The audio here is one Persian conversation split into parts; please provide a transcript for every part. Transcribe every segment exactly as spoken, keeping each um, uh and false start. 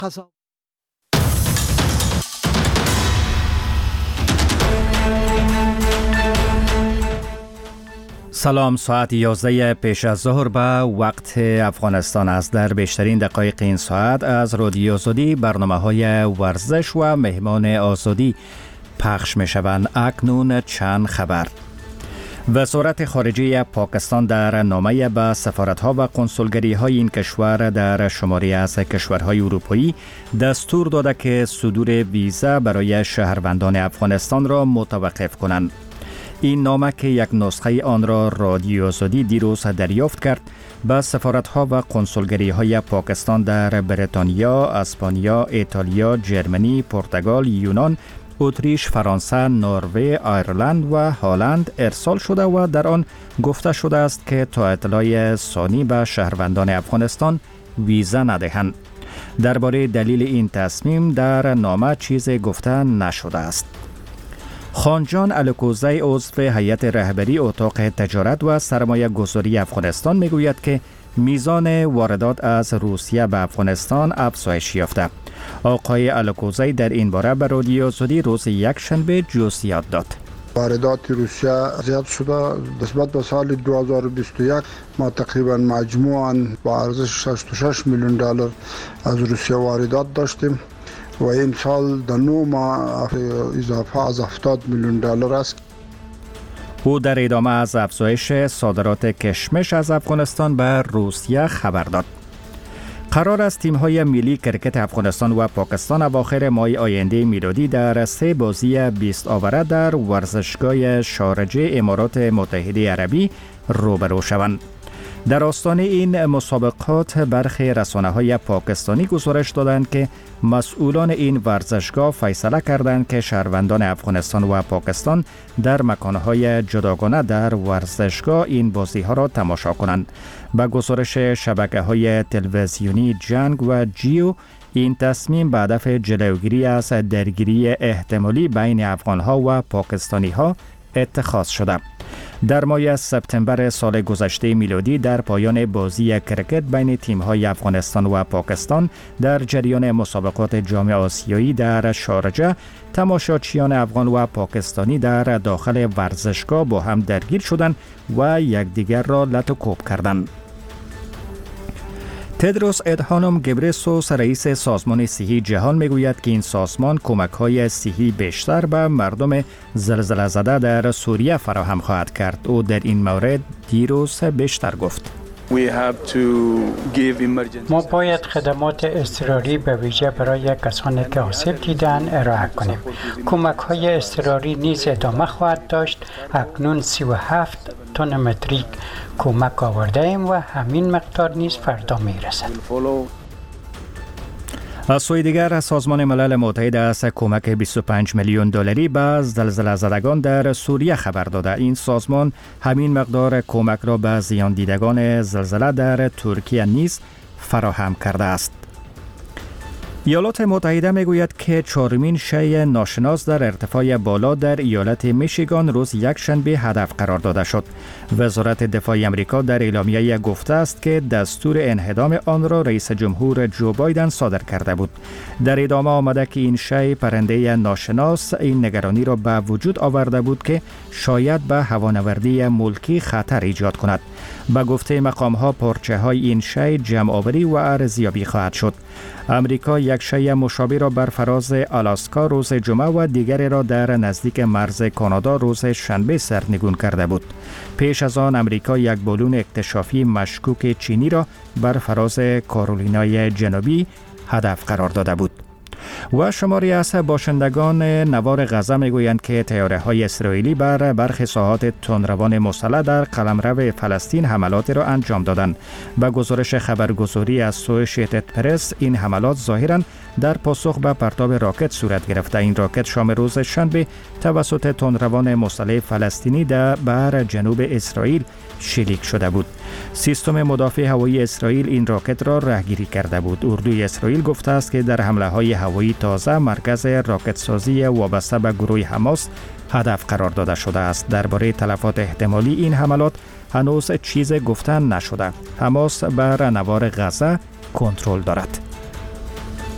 قضا. سلام، ساعت یازده پیش از ظهر به وقت افغانستان است. در بیشترین دقایق این ساعت از رادیو آزادی برنامه های ورزش و مهمان آزادی پخش می شوند. اکنون چند خبر. وزارت خارجه پاکستان در نامه به سفارت‌ها و کنسولگری‌های این کشور در شماری از کشورهای اروپایی دستور داده که صدور ویزا برای شهروندان افغانستان را متوقف کنند. این نامه که یک نسخه آن را رادیو آزادی دیروز دریافت کرد، به سفارت‌ها و کنسولگری‌های پاکستان در بریتانیا، اسپانیا، ایتالیا، جرمنی، پرتغال، یونان، اتریش، فرانسه، نروژ، ایرلند و هلند ارسال شده و در آن گفته شده است که تا اطلاع ثانی به شهروندان افغانستان ویزا ندهند. درباره دلیل این تصمیم در نامه چیزی گفته نشده است. خانجان الکوزی عضو هیئت رهبری اتاق تجارت و سرمایه گذاری افغانستان میگوید که میزان واردات از روسیه به افغانستان افزایش یافته. آقای الکوزی در این باره به رادیو آزادی روز یکشنبه جزئیات داد. واردات روسیه زیاد شده. نسبت به سال دو هزار و بیست و یک ما تقریبا مجموعاً با ارزش شصت و شش میلیون دلار از روسیه واردات داشتیم و این سال در نو ماه اضافه از هفتاد میلیون دلار است. او در ادامه از افزایش صادرات کشمش از افغانستان به روسیه خبر داد. قرار است تیم‌های ملی کرکت افغانستان و پاکستان اواخر ماه آینده میلادی در سه بازی بیست آوره در ورزشگاه شارجه امارات متحده عربی روبرو شوند. در آستان این مسابقات برخی رسانه‌های پاکستانی گزارش دادند که مسئولان این ورزشگاه فیصله کردند که شهروندان افغانستان و پاکستان در مکانهای جداگانه در ورزشگاه این بازی‌ها را تماشا کنند. با گزارش شبکه‌های تلویزیونی جنگ و جیو، این تصمیم به هدف جلوگیری از درگیری احتمالی بین افغان‌ها و پاکستانی‌ها اتخاذ شده. در ماه سپتامبر سال گذشته میلادی در پایان بازی کرکت بین تیم‌های افغانستان و پاکستان در جریان مسابقات جام آسیایی در شارجه، تماشاچیان افغان و پاکستانی در داخل ورزشگاه با هم درگیر شدند و یکدیگر را لط و کوب کردند. تدروس ادهانوم گبرسوس رئیس سازمان صحی جهان میگوید که این سازمان کمک‌های صحی بیشتر به مردم زلزله زده در سوریه فراهم خواهد کرد. او در این مورد دیروز بیشتر گفت: ما باید خدمات اضطراری به ویژه برای کسانی که آسیب دیدن ارائه کنیم. کمک‌های اضطراری نیز ادامه خواهد داشت. اکنون سی و هفت تن متریک کمک آورده ایم و همین مقدار نیز فردا میرسد. از سوی دیگر سازمان ملل متحد از کمک بیست و پنج میلیون دلاری به زلزله زدگان در سوریه خبر داده. این سازمان همین مقدار کمک را به زیان دیدگان زلزله در ترکیه نیز فراهم کرده است. ایالات متحده میگوید که چهارمین شی ناشناس در ارتفاع بالا در ایالت میشیگان روز یکشنبه هدف قرار داده شد. وزارت دفاع آمریکا در اعلامیه گفته است که دستور انهدام آن را رئیس جمهور جو بایدن صادر کرده بود. در ادامه آمده که این شی پرنده ناشناس این نگرانی را به وجود آورده بود که شاید به هوانوردی ملکی خطر ایجاد کند. به گفته مقام‌ها پارچه های این شی جمع آوری و ارزیابی خواهد شد. امریکا یک شی مشابه را بر فراز آلاسکا روز جمعه و دیگری را در نزدیک مرز کانادا روز شنبه سرنگون کرده بود. پیش از آن امریکا یک بالون اکتشافی مشکوک چینی را بر فراز کارولینای جنوبی هدف قرار داده بود. و شماری از باشندگان نوار غزه میگویند که طیاره‌های اسرائیلی بر برخی ساحات تندروان مسلح در قلمرو فلسطین حملاتی را انجام دادند. به گزارش خبرگزاری از اسوشییتد پرس، این حملات ظاهراً در پاسخ به پرتاب راکت صورت گرفته. این راکت شام روز شنبه توسط تندروان مسلح فلسطینی در بر جنوب اسرائیل شلیک شده بود. سیستم مدافع هوایی اسرائیل این راکت را رهگیری کرده بود. اردوی اسرائیل گفته است که در حمله های هوایی تازه مرکز راکت سازی وابسته به گروه حماس هدف قرار داده شده است. درباره تلفات احتمالی این حملات هنوز چیز گفتن نشده. حماس بر نوار غزه کنترل دارد.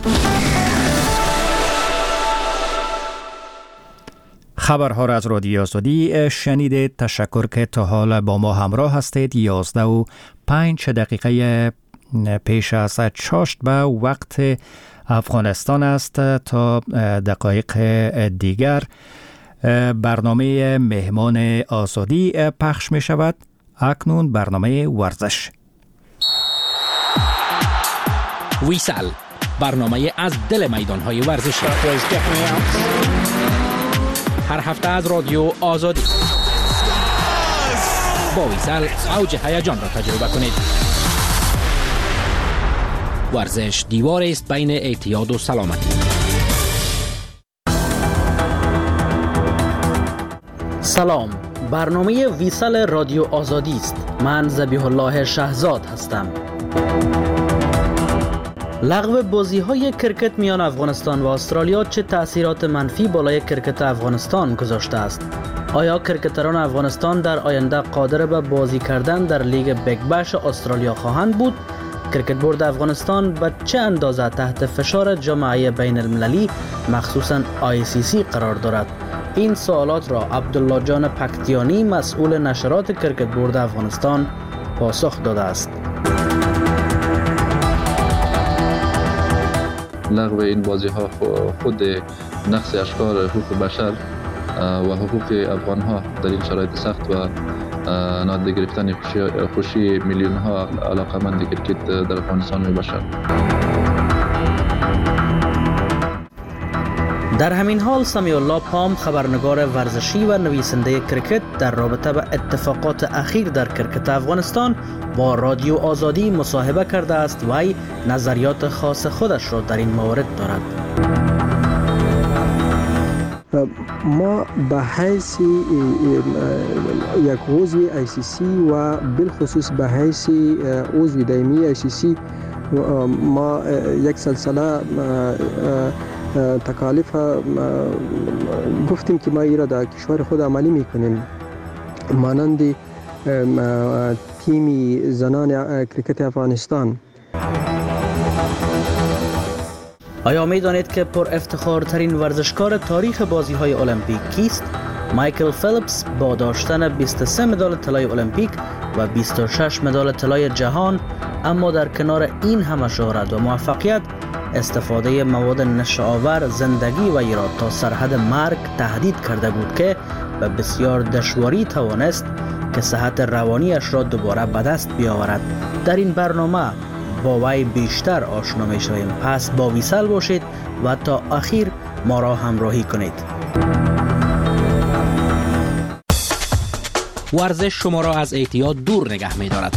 خبرها را از رادیو آزادی شنیدید. تشکر که تا حال با ما همراه هستید. یازده و پنج دقیقه پیش از چاشت به وقت افغانستان است. تا دقایق دیگر برنامه مهمان آزادی پخش می شود. اکنون برنامه ورزش. ویسال، برنامه از دل میدان‌های ورزشی. هر هفته از رادیو آزادی با ویسال اوج هیجان را تجربه کنید. ورزش دیوار است بین اعتیاد و سلامتی. سلام، برنامه ویسال رادیو آزادی است. من ذبیح الله شهزاد هستم. لغو بازی‌های کرکت میان افغانستان و استرالیا چه تأثیرات منفی بالای کرکت افغانستان گذاشته است؟ آیا کرکتران افغانستان در آینده قادر به بازی کردن در لیگ بیگ بش استرالیا خواهند بود؟ کرکت بورد افغانستان به چه اندازه تحت فشار جامعه بین المللی مخصوصاً آی سی سی قرار دارد؟ این سوالات را عبدالله جان پکتیانی مسئول نشرات کرکت بورد افغانستان پاسخ داده است. لغو این بازی ها خود نقص اشکار حقوق بشر و حقوق افغان ها در این شرایط سخت و نادیده گرفتن خوشی, خوشی میلیون ها علاقمند کرکت در افغانستان می باشد. در همین حال سمیع الله پام، خبرنگار ورزشی و نویسنده کرکت، در رابطه با اتفاقات اخیر در کرکت افغانستان با رادیو آزادی مصاحبه کرده است و نظریات خاص خودش را در این مورد دارد. ما به حیث یک عضو آی سی سی و بالخصوص به حیث عضو دائمی آی سی سی ما یک سلسله تکالیف گفتیم که ما ایرا در کشور خود عملی میکنیم، مانند تیم زنان کرکت افغانستان. آیا می دانید که پر افتخارترین ورزشکار تاریخ بازی های المپیک کیست؟ مایکل فیلیپس با داشتن بیست و سه مدال طلای المپیک و بیست و شش مدال طلای جهان، اما در کنار این همه شهرت و موفقیت استفاده مواد نشه‌آور زندگی و ایراد تا سرحد مرگ تهدید کرده بود که به بسیار دشواری توانست که صحت روانیش را دوباره به دست بیاورد. در این برنامه با وی بیشتر آشنا می شویم، پس با ویسال باشید و تا آخر ما را همراهی کنید. ورزش شما را از اعتیاد دور نگه می دارد.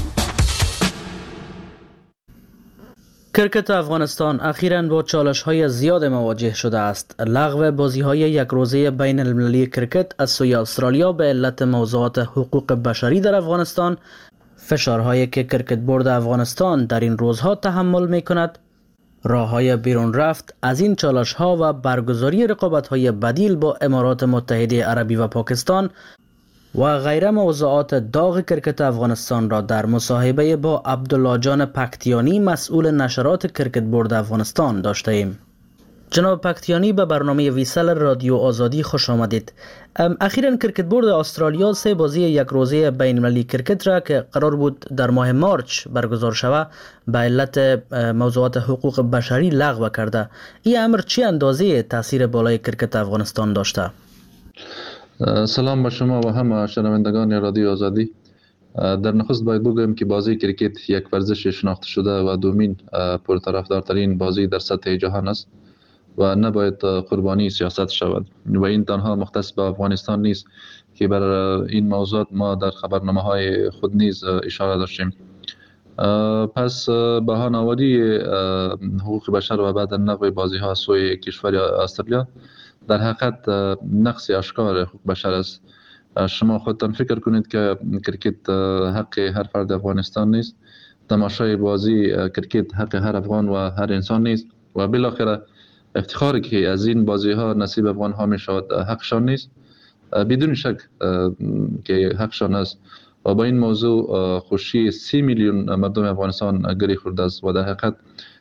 کرکت افغانستان اخیراً با چالش‌های زیاد مواجه شده است. لغو بازی‌های یک روزه بین المللی کرکت از سوی استرالیا به علت موضوعات حقوق بشری در افغانستان، فشارهایی که کرکت بورد افغانستان در این روزها تحمل می‌کند، راه‌های بیرون رفت از این چالش‌ها و برگزاری رقابت‌های بدیل با امارات متحده عربی و پاکستان و غیره موضوعات داغ کرکت افغانستان را در مصاحبه با عبدالله جان پکتیانی مسئول نشرات کرکت بورد افغانستان داشته ایم. جناب پکتیانی، به برنامه ویسال رادیو آزادی خوش آمدید. اخیراً کرکت بورد استرالیا سه بازی یک روزه بین المللی کرکت را که قرار بود در ماه مارچ برگزار شود به علت موضوعات حقوق بشری لغو کرده. این امر چه اندازه تاثیر بالای کرکت افغانستان داشته؟ سلام به شما و همه شنوندگان رادیو آزادی. در نخست باید بگویم که بازی کرکت یک ورزش شناخته شده و دومین پرطرفدارترین بازی در سطح جهان است و نباید قربانی سیاست شود و این تنها مختص به افغانستان نیست که بر این موضوع ما در خبرنامه های خود نیز اشاره داشتیم. پس بهانه‌آوری حقوق بشر و بعد نقض بازی ها سوی کشور استرالیا در حقیقت نقص اشکار حقوق بشر است. شما خودتان فکر کنید که کرکت حق هر فرد افغانستان نیست، تماشای بازی کرکت حق هر افغان و هر انسان نیست و بالاخره افتخاری که از این بازی ها نصیب افغان ها می شود حقشان نیست، بدون شک که حقشان است و با این موضوع خوشی سی میلیون مردم افغانستان گری خورده است و در حقیقت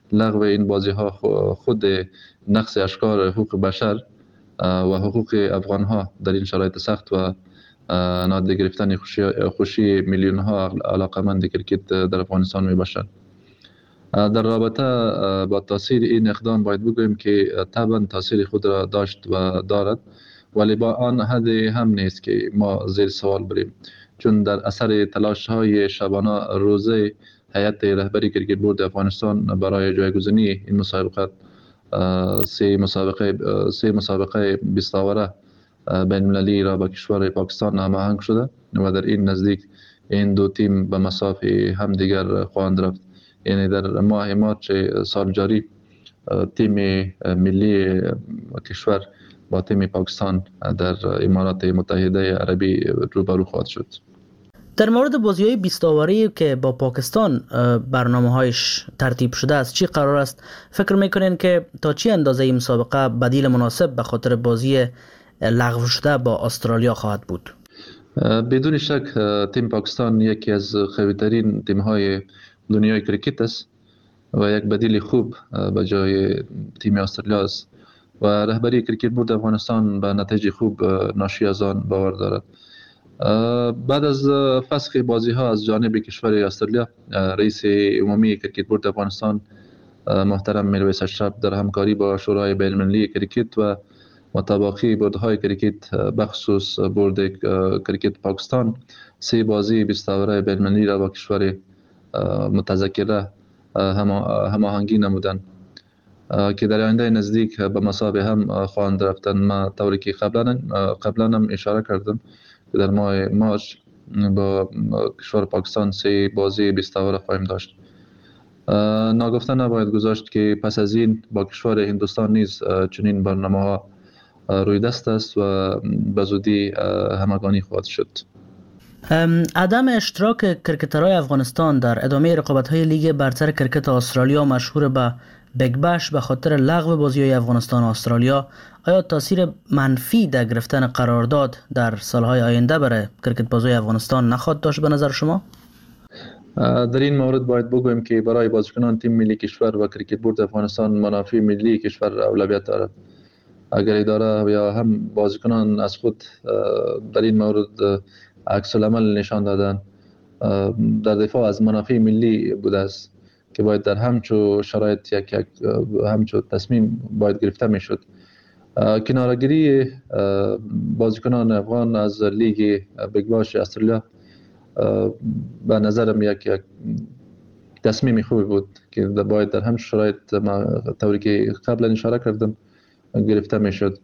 لغو این بازی ها خود نقص اشکار حقوق بشر و حقوق افغان ها در این شرایط سخت و نادیده گرفتن خوشی, خوشی میلیون ها علاقمند کرکت در افغانستان می باشد. در رابطه با تاثیر این اقدام باید بگوییم که طبعا تاثیر خود را داشت و دارد، ولی با آن حد هم نیست که ما زیر سوال بریم، چون در اثر تلاش های شبانه روزه هیئت رهبری کرکت بورد افغانستان برای جایگزینی این مسابقات سه مسابقه سه مسابقه بیست آوره بین المللی را با کشور پاکستان هماهنگ شده و در این نزدیک این دو تیم به مسافه هم دیگر خواهند رفت. یعنی در ماه مارچ سال جاری تیم ملی کشور با تیم پاکستان در امارات متحده عربی روبرو خواهد شد. در مورد بازی‌های بیست آوره که با پاکستان برنامه‌هایش ترتیب شده است چی قرار است؟ فکر می‌کنین که تا چه اندازه این مسابقه بدیل مناسب به خاطر بازی لغو شده با استرالیا خواهد بود؟ بدون شک تیم پاکستان یکی از قوی‌ترین تیم‌های دنیای کرکت است و یک بدیل خوب به جای تیم استرالیا است و رهبری کرکت بورد افغانستان به نتیجه خوب ناشی از آن باور دارد. بعد از فسخ بازی ها از جانب کشور استرالیا، رئیس عمومی کرکت بورد افغانستان محترم میرویس اشرف در همکاری با شورای بین المللی کرکت و مطابقی بوردهای کرکت بخصوص بورد کرکت پاکستان سه بازی بیست آوره بین المللی را با کشور متذکره هماهنگی نمودند که در آینده نزدیک به مسابقه هم خواهند رفتن. ما طوری که قبلا قبلا هم اشاره کردم که در ماه مارچ با کشور پاکستان سه بازی بیست آوره خواهیم داشت. ناگفته نباید گذاشت که پس از این با کشور هندوستان نیز چنین برنامه ها روی دست است و به زودی همگانی خواهد شد. عدم اشتراک کرکترهای افغانستان در ادامه رقابت‌های لیگ برتر کرکت استرالیا مشهور به بیگ بش به خاطر لغو بازی‌های افغانستان و استرالیا آیا تاثیر منفی در گرفتن قرارداد در سالهای آینده برای کرکت بازی افغانستان نخواهد داشت به نظر شما؟ در این مورد باید بگویم که برای بازیکنان تیم ملی کشور و کرکت بورد افغانستان منافع ملی کشور اولویت دارد. اگر اداره یا هم بازیکنان از خود در این مورد عکس العمل نشان دادن در دفاع از منافع ملی بوده است که باید در همچو شرایط یک یک همچو تصمیم باید گرفته میشد. کناره‌گیری بازیکنان افغان از لیگ بیگ باش استرالیا به نظرم یک یک تصمیم خوبی بود که باید در همچو شرایط طوری که قبلا اشاره کردم گرفته میشد.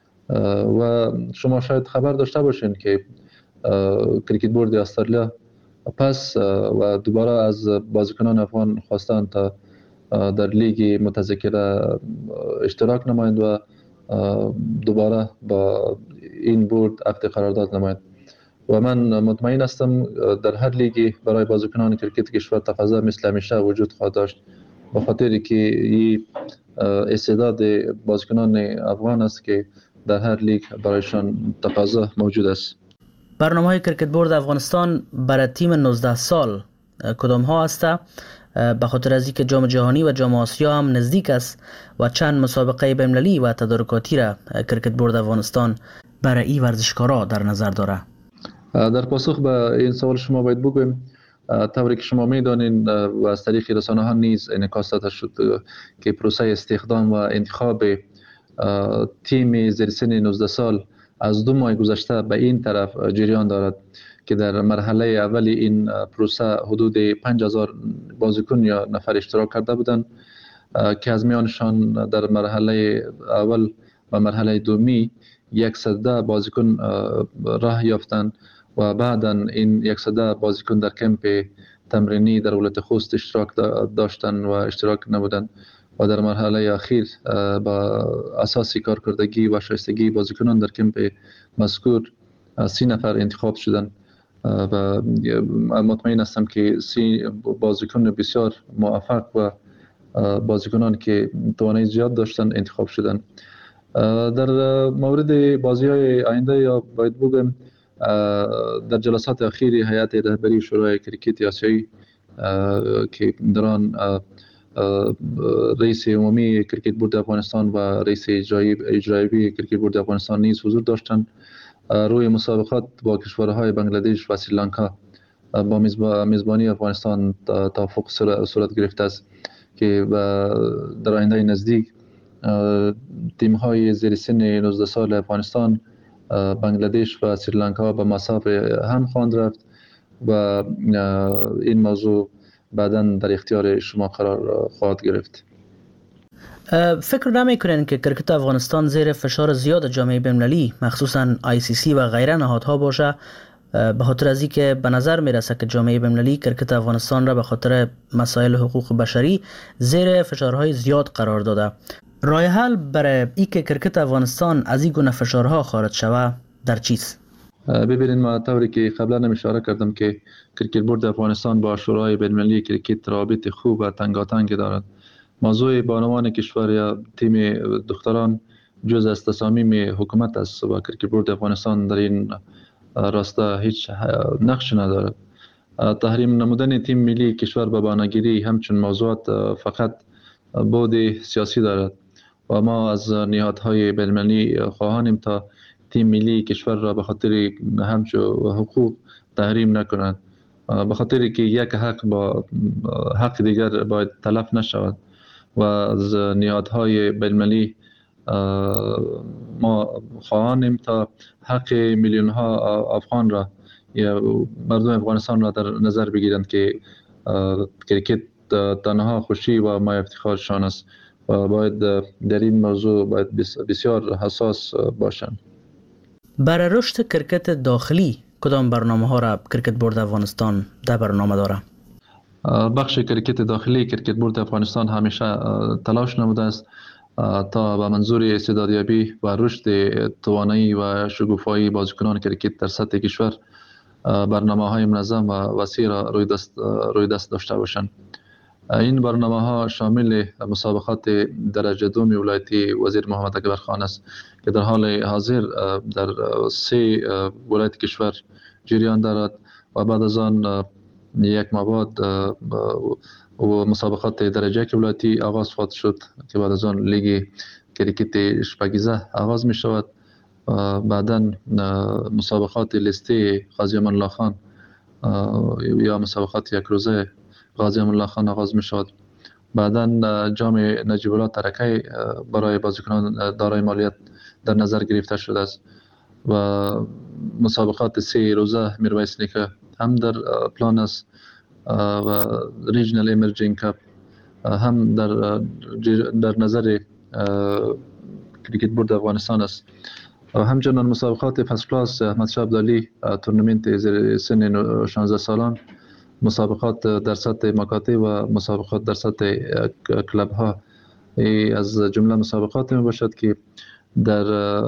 و شما شاید خبر داشته باشین که کرکت بورد استرالیا پس و دوباره از بازیکنان افغان خواستند تا در لیگ متذکره اشتراک نمایند و دوباره با این بورد عقد قرارداد نمایند و من مطمئن هستم در هر لیگی برای بازیکنان کرکت کشور تقاضا مثل همیشه وجود خواهد داشت، به خاطری که این استعداد بازیکنان افغان است که در هر لیگ برایشان تقاضا موجود است. برنامه‌های کرکت بورد افغانستان برای تیم نوزده سال کدام ها است؟ به خاطر از اینکه جام جهانی و جام آسیا هم نزدیک است و چند مسابقه بین‌المللی و تدارکاتی را کرکت بورد افغانستان برای این ورزشکارا در نظر داره. در پاسخ به این سوال شما باید بگویم طوری که شما میدانید و از طریق رسانه ها نیز انعکاس داده شد که پروسه استخدام و انتخاب تیم زیر سن نوزده سال از دو ماه گذشته به این طرف جریان دارد که در مرحله اول این پروسه حدود پنج هزار بازیکن یا نفر اشتراک کرده بودند که از میانشان در مرحله اول و مرحله دومی صد بازیکن راه یافتند و بعدا این صد بازیکن در کمپ تمرینی در ولایت خوست اشتراک داشتند و اشتراک نمودند و در مرحله اخیر با اساسی کارکردگی و شایستگی بازیکنان در کمپ مذکور سی نفر انتخاب شدند و مطمئن هستم که سی بازیکن بسیار موفق و بازیکنان که توانایی زیاد داشتند انتخاب شدند. در مورد بازی‌های آینده یا باید بگم در جلسات اخیر هیئت رهبری شورای کرکت آسیایی که در آن رئیس عمومی کرکت بورد افغانستان و رئیس اجرایی اجرایی کرکت بورد افغانستان نیز حضور داشتند. روی مسابقات با کشورهای بنگلادش و سریلانکا با میزبانی افغانستان توافق صورت گرفته است که در آینده نزدیک تیم های زیر سن نوزده سال افغانستان، بنگلادش و سریلانکا به مسابقه هم خواهند رفت و این موضوع بعداً در اختیار شما قرار خواهد گرفت. فکر نمی کنین که کرکت افغانستان زیر فشار زیاد جامعه بین‌المللی مخصوصاً آی سی سی و غیره نهادها باشه، به خاطر از اینکه به نظر میرسه که جامعه بین‌المللی کرکت افغانستان را به خاطر مسائل حقوق بشری زیر فشارهای زیاد قرار داده. راه حل برای اینکه کرکت افغانستان از این گونه فشارها خارج شود در چیست؟ ببینید، ما طوری که قبلا هم اشاره کردم که کرکت بورد افغانستان با شورای بین‌المللی کرکت رابط خوب و تنگاتنگ دارد. موضوع بانوان کشور یا تیم دختران جز از تصامیم حکومت است و کرکت بورد افغانستان در این راستا هیچ نقش ندارد. تحریم نمودن تیم ملی کشور به بانگیری همچون موضوعات فقط بعد سیاسی دارد و ما از نهادهای بین‌المللی خواهانیم تا تیم ملی کشور را به خاطر همچون حقوق تحریم نکنند، به خاطر که یک حق با حق دیگر باید تلف نشود و از نهادهای بین‌المللی ما خواهانیم تا حق میلیون ها افغان را یا مردم افغانستان را در نظر بگیرند که کرکت تنها خوشی و ما افتخارشان است و باید در این موضوع باید بسیار حساس باشند. برای رشد کرکت داخلی کدام برنامه ها را کرکت بورد افغانستان در برنامه داره؟ بخش کرکت داخلی کرکت بورد افغانستان همیشه تلاش نموده است تا به منظور استعدادیابی و رشد توانایی و شکوفایی بازیکنان کرکت در سطح کشور برنامه های منظم و وسیع را روی دست روی دست داشته باشند. این برنامه ها شامل مسابقات درجه دوم ولایتی وزیر محمد اکبر خان است که در حال حاضر در سه ولایت کشور جریان دارد و بعد از آن یک ماه بعد و مسابقات درجه یک ولایتی آغاز خواهد شد که بعد از آن لیگ کرکت شپگیزه آغاز می شود. بعداً مسابقات لیستی قاضی امان الله خان یا مسابقات یک روزه قاضی امان الله خان آغاز می شود. بعداً جام نجیب الله ترکی برای بازیکنان دارای مالیت در نظر گرفته شده است و مسابقات سه روزه میرویس نیکه هم در پلان است و ریجنال ایمرجینگ کاپ هم در در نظر کرکت بورد افغانستان است و همچنین مسابقات فرست کلاس احمد شاه ابدالی تورنمنت زیر سن شانزده سالان، مسابقات در سطح مکاتب و مسابقات در سطح کلب ها از جمله مسابقات می باشد که در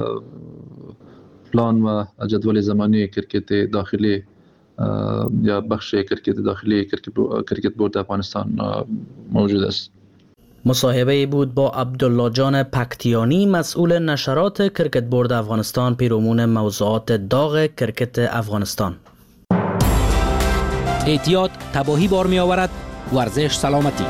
پلان و جدول زمانی کرکت داخلی یا بخش کرکت داخلی کرکت بورد افغانستان موجود است. مصاحبه بود با عبدالله جان پکتیانی، مسئول نشرات کرکت بورد افغانستان، پیرامون موضوعات داغ کرکت افغانستان. احتیاط تباهی بار می آورد، ورزش سلامتی.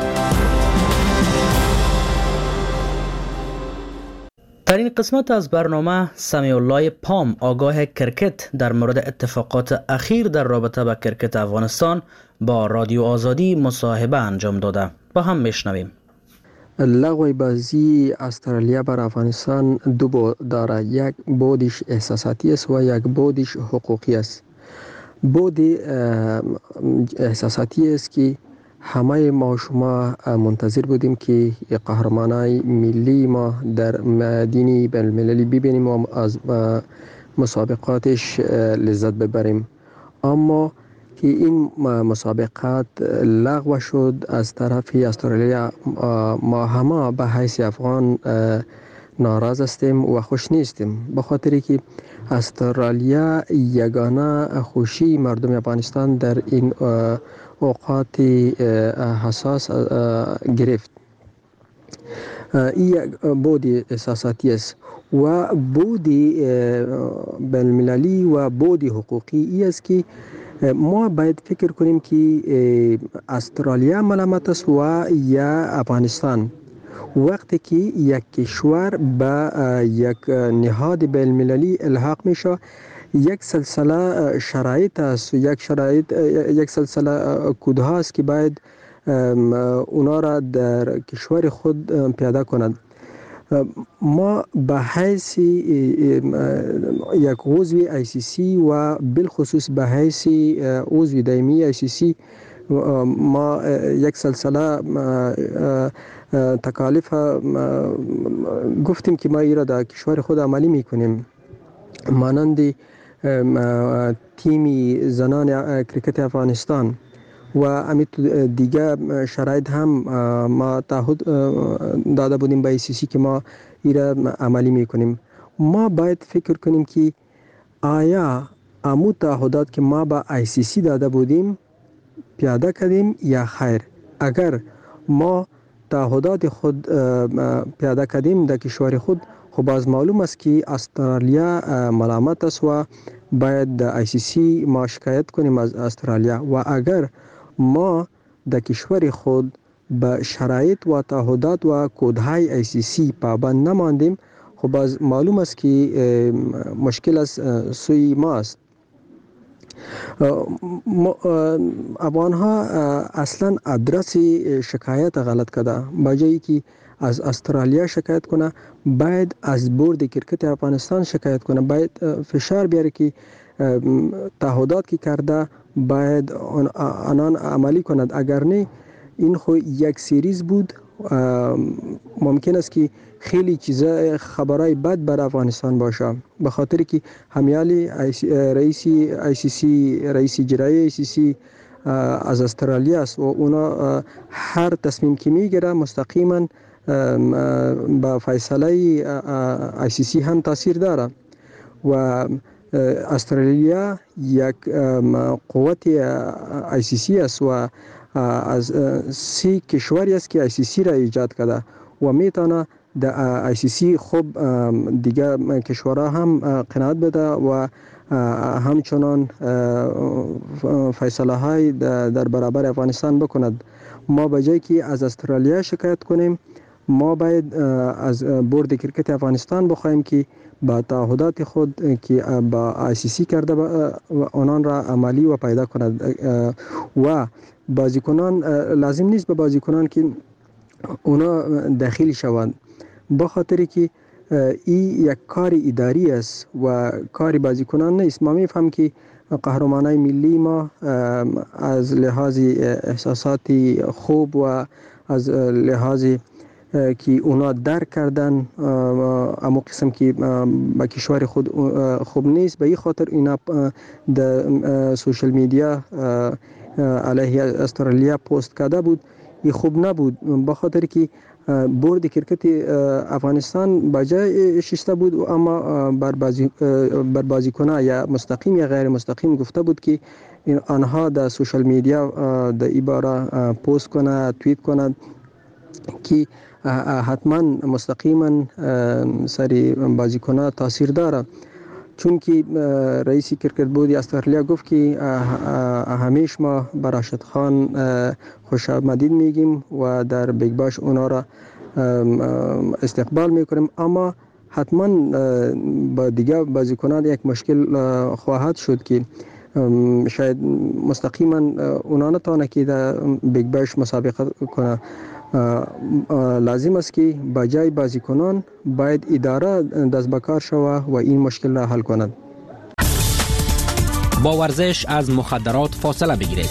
در این قسمت از برنامه سمیع الله پام، آگاه کرکت، در مورد اتفاقات اخیر در رابطه با کرکت افغانستان با رادیو آزادی مصاحبه انجام داده. با هم میشنویم. لغو بازی استرالیا بر افغانستان دو بود دارد، یک بودش احساساتی است و یک بودش حقوقی است. بود احساساتی است که همه ما شما منتظر بودیم که قهرمانای ملی ما در مدینه بین المللی ببینیم و از مسابقاتش لذت ببریم، اما که این مسابقات لغو شد از طرف استرالیا. ما همه به حیث افغان ناراض هستیم و خوش نیستیم، به خاطری که استرالیا یگانه خوشی مردم افغانستان در این اوقات حساس گرفت. این یک بود احساساتی است و بود بین‌المللی و بود حقوقی ای است که ما باید فکر کنیم که استرالیا ملامت است و یا افغانستان. وقتی که یک کشور به یک نهاد بین المللی الحاق میشه، یک سلسله شرایط است، یک شرایط یک سلسله کودها است که باید اونا را در کشور خود پیاده کند. ما به حیث یک عضو آی سی سی و بالخصوص به حیث عضو دائمی آی سی سی ما یک سلسله تکالیف گفتیم که ما ایرا در کشور خود عملی میکنیم، مانند تیمی زنان کرکت افغانستان و امیت دیگه شرایط هم ما تعهد داده بودیم به آی سی سی که ما ایرا عملی میکنیم. ما باید فکر کنیم که آیا امو تعهدات که ما به آی سی سی داده بودیم پیاده کردیم یا خیر. اگر ما تعهدات خود پیاده کردیم در کشور خود، خب باز معلوم است که استرالیا ملامت است و باید در آی سی سی ما شکایت کنیم از استرالیا. و اگر ما در کشور خود به شرایط و تعهدات و کودهای آی سی سی پابند نماندیم، خب باز معلوم است که مشکل از سوی ما است. افغان ها اصلا ادرس شکایت غلط کرده، بجایی که از استرالیا شکایت کنه باید از بورد کرکت افغانستان شکایت کنه، باید فشار بیاره که تعهدات که کرده باید آنان عملی کند. اگر نه این خو یک سریز بود، ممکن است که خیلی چیزا خبرای بد بر افغانستان باشه، به خاطر که همیالی رئیس آی سی سی رئیس اجرایی آی سی سی از استرالیا است و اونا هر تصمیم که میگیره مستقیما با فیصله آی سی سی هم تاثیر داره. و استرالیا یک قوت آی سی سی است و از سی کشوری است که آی سی سی را ایجاد کرده و میتونه در آی سی سی خوب دیگه کشورها هم قناعت بده و همچنان فیصله های در برابر افغانستان بکند. ما بجای که از استرالیا شکایت کنیم، ما باید از بورد کرکت افغانستان بخوایم که با تعهدات خود که با آی سی سی کرده آنان را عملی و پیدا کند. و بازیکنان لازم نیست به بازیکنان که اونا داخل شوند، به خاطر که این یک کار اداری است و کار بازیکنان نیست. ما میفهم که قهرمانای ملی ما از لحاظ احساساتی خوب و از لحاظ که اونا درک کردن اما قسم که با کشور خود خوب نیست، به این خاطر اینا در سوشل میدیا علیه استرالیا پست کرده بود. این خوب نبود، به خاطر که بورد کرکت افغانستان بجای شسته بود، اما بر بازی بر بازیکنان یا مستقیم یا غیر مستقیم گفته بود که آنها در سوشل میدیا در عباره پست کنه، توییت کنند که حتما مستقیما سری بازیکنان تاثیر داره. چون که رئیس کرکت بورد استرالیا گفت که همیشه ما به راشد خان خوش آمدید میگیم و در بیگ باش اونا را استقبال میکنیم، اما حتما با دیگه بازیکنان یک مشکل خواهد شد که شاید مستقیما اونا نتونه که در بیگ باش مسابقه کنه. لازم است که با جای بازیکنان باید اداره دست به کار شود و این مشکل را حل کند. با ورزش از مخدرات فاصله بگیرید.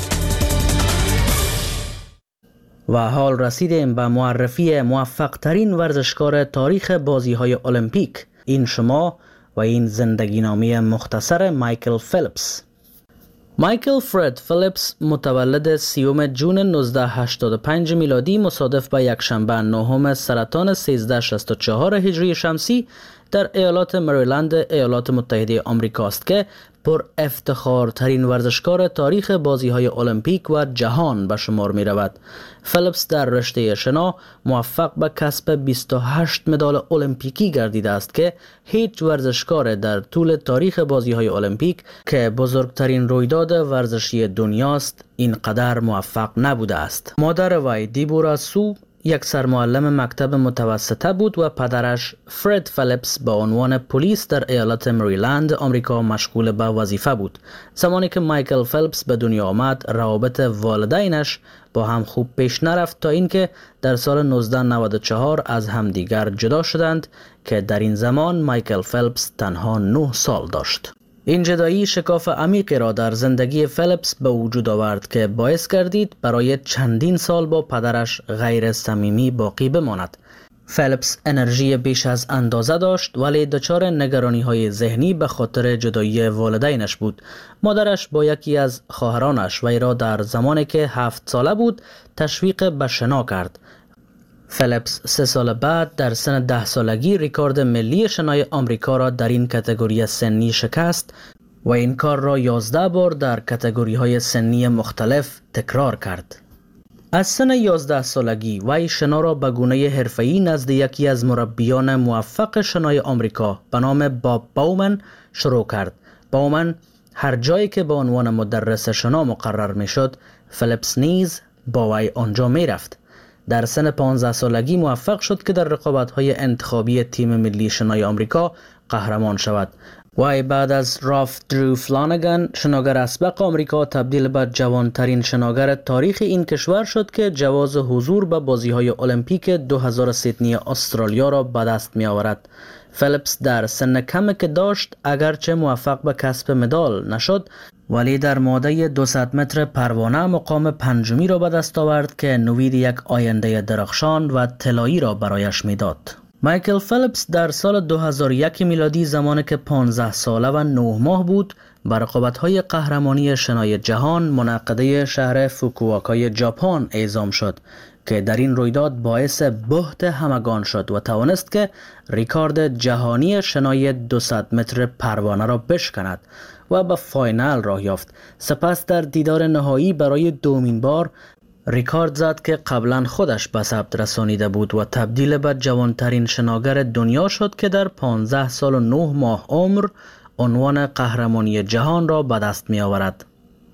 و حال رسیدیم به معرفی موفق ترین ورزشکار تاریخ بازی های المپیک. این شما و این زندگی نامه مختصر مایکل فیلیپس. مایکل فرد فیلیپس متولد سیوم جون نوزده هشتاد و پنج میلادی مصادف به یک شنبه نهم سرطان سیزده شصت و چهار هجری شمسی در ایالات مریلند ایالات متحده آمریکا است که پر افتخار ترین ورزشکار تاریخ بازی های المپیک و جهان به شمار می رود. فلپس در رشته شنا موفق به کسب بیست و هشت مدال المپیکی گردیده است که هیچ ورزشکار در طول تاریخ بازی های المپیک که بزرگترین رویداد ورزشی دنیاست اینقدر موفق نبوده است. مادر وی دیبورا سو یک سرمعلم مکتب متوسطه بود و پدرش فرد فلپس به عنوان پلیس در ایالت مریلند آمریکا مشغول به وظیفه بود. زمانی که مایکل فلپس به دنیا آمد روابط والدینش با هم خوب پیش نرفت تا اینکه در سال نوزده نود و چهار از همدیگر جدا شدند که در این زمان مایکل فلپس تنها نه سال داشت. این جدایی شکاف عمیقی را در زندگی فلپس به وجود آورد که باعث گردید برای چندین سال با پدرش غیر صمیمی باقی بماند. فلپس انرژی بیش از اندازه داشت ولی دچار نگرانی های ذهنی به خاطر جدایی والدینش بود. مادرش با یکی از خواهرانش وی را در زمانی که هفت ساله بود تشویق به شنا کرد. فلپس سه سال بعد در سن ده سالگی ریکورد ملی شنای آمریکا را در این کاتگوری سنی شکست و این کار را یازده بار در کاتگوری های سنی مختلف تکرار کرد. از سن یازده سالگی وی شنا را به گونه حرفه‌ای نزد یکی از مربیان موفق شنای آمریکا به نام باب باومن شروع کرد. باومن هر جایی که به عنوان مدرس شنا مقرر می شد فلپس نیز با وی آنجا می رفت. در سن پانزده سالگی موفق شد که در رقابت‌های انتخابی تیم ملی شنای آمریکا قهرمان شود. وی بعد از راف درو فلانگان شناگر اسبق آمریکا تبدیل به جوانترین شناگر تاریخ این کشور شد که جواز حضور به بازی‌های المپیک دو هزار سیدنی استرالیا را به دست می آورد. فلپس در سن کمی که داشت اگرچه موفق به کسب مدال نشد ولی در ماده دویست متر پروانه مقام پنجمی را به دست آورد که نوید یک آینده درخشان و طلایی را برایش میداد. مایکل فلپس در سال دو هزار و یک میلادی زمانی که پانزده ساله و نه ماه بود به رقابت‌های قهرمانی شنای جهان منعقده شهر فوکوواکای ژاپن اعزام شد که در این رویداد باعث بهت همگان شد و توانست که ریکورد جهانی شنای دویست متر پروانه را بشکند و به فاینال راه یافت. سپس در دیدار نهایی برای دومین بار ریکورد زد که قبلا خودش به ثبت رسانیده بود و تبدیل به جوانترین شناگر دنیا شد که در پانزده سال و نه ماه عمر عنوان قهرمانی جهان را به دست می آورد.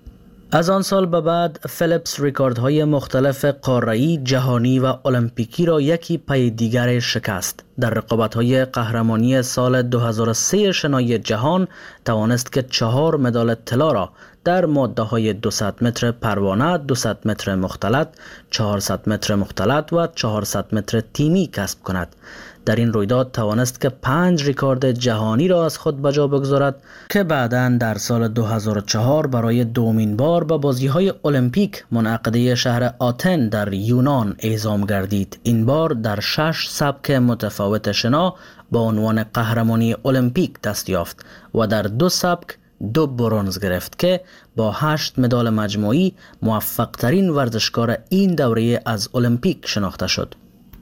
از آن سال به بعد فلپس ریکوردهای مختلف قاره‌ای، جهانی و المپیکی را یکی پی دیگر شکست. در رقابت‌های قهرمانی سال دو هزار و سه شنای جهان توانست که چهار مدال طلا را در ماده‌های دویست متر پروانه، دویست متر مختلط، چهارصد متر مختلط و چهارصد متر تیمی کسب کند. در این رویداد توانست که پنج ریکورد جهانی را از خود به جا بگذارد که بعداً در سال دو هزار و چهار برای دومین بار به بازی‌های المپیک منعقده شهر آتن در یونان اعزام گردید. این بار در شش سبک متفاوت شنا با عنوان قهرمانی المپیک دست یافت و در دو سبک دو برنز گرفت که با هشت مدال مجموعی موفق ترین ورزشکار این دوره از المپیک شناخته شد.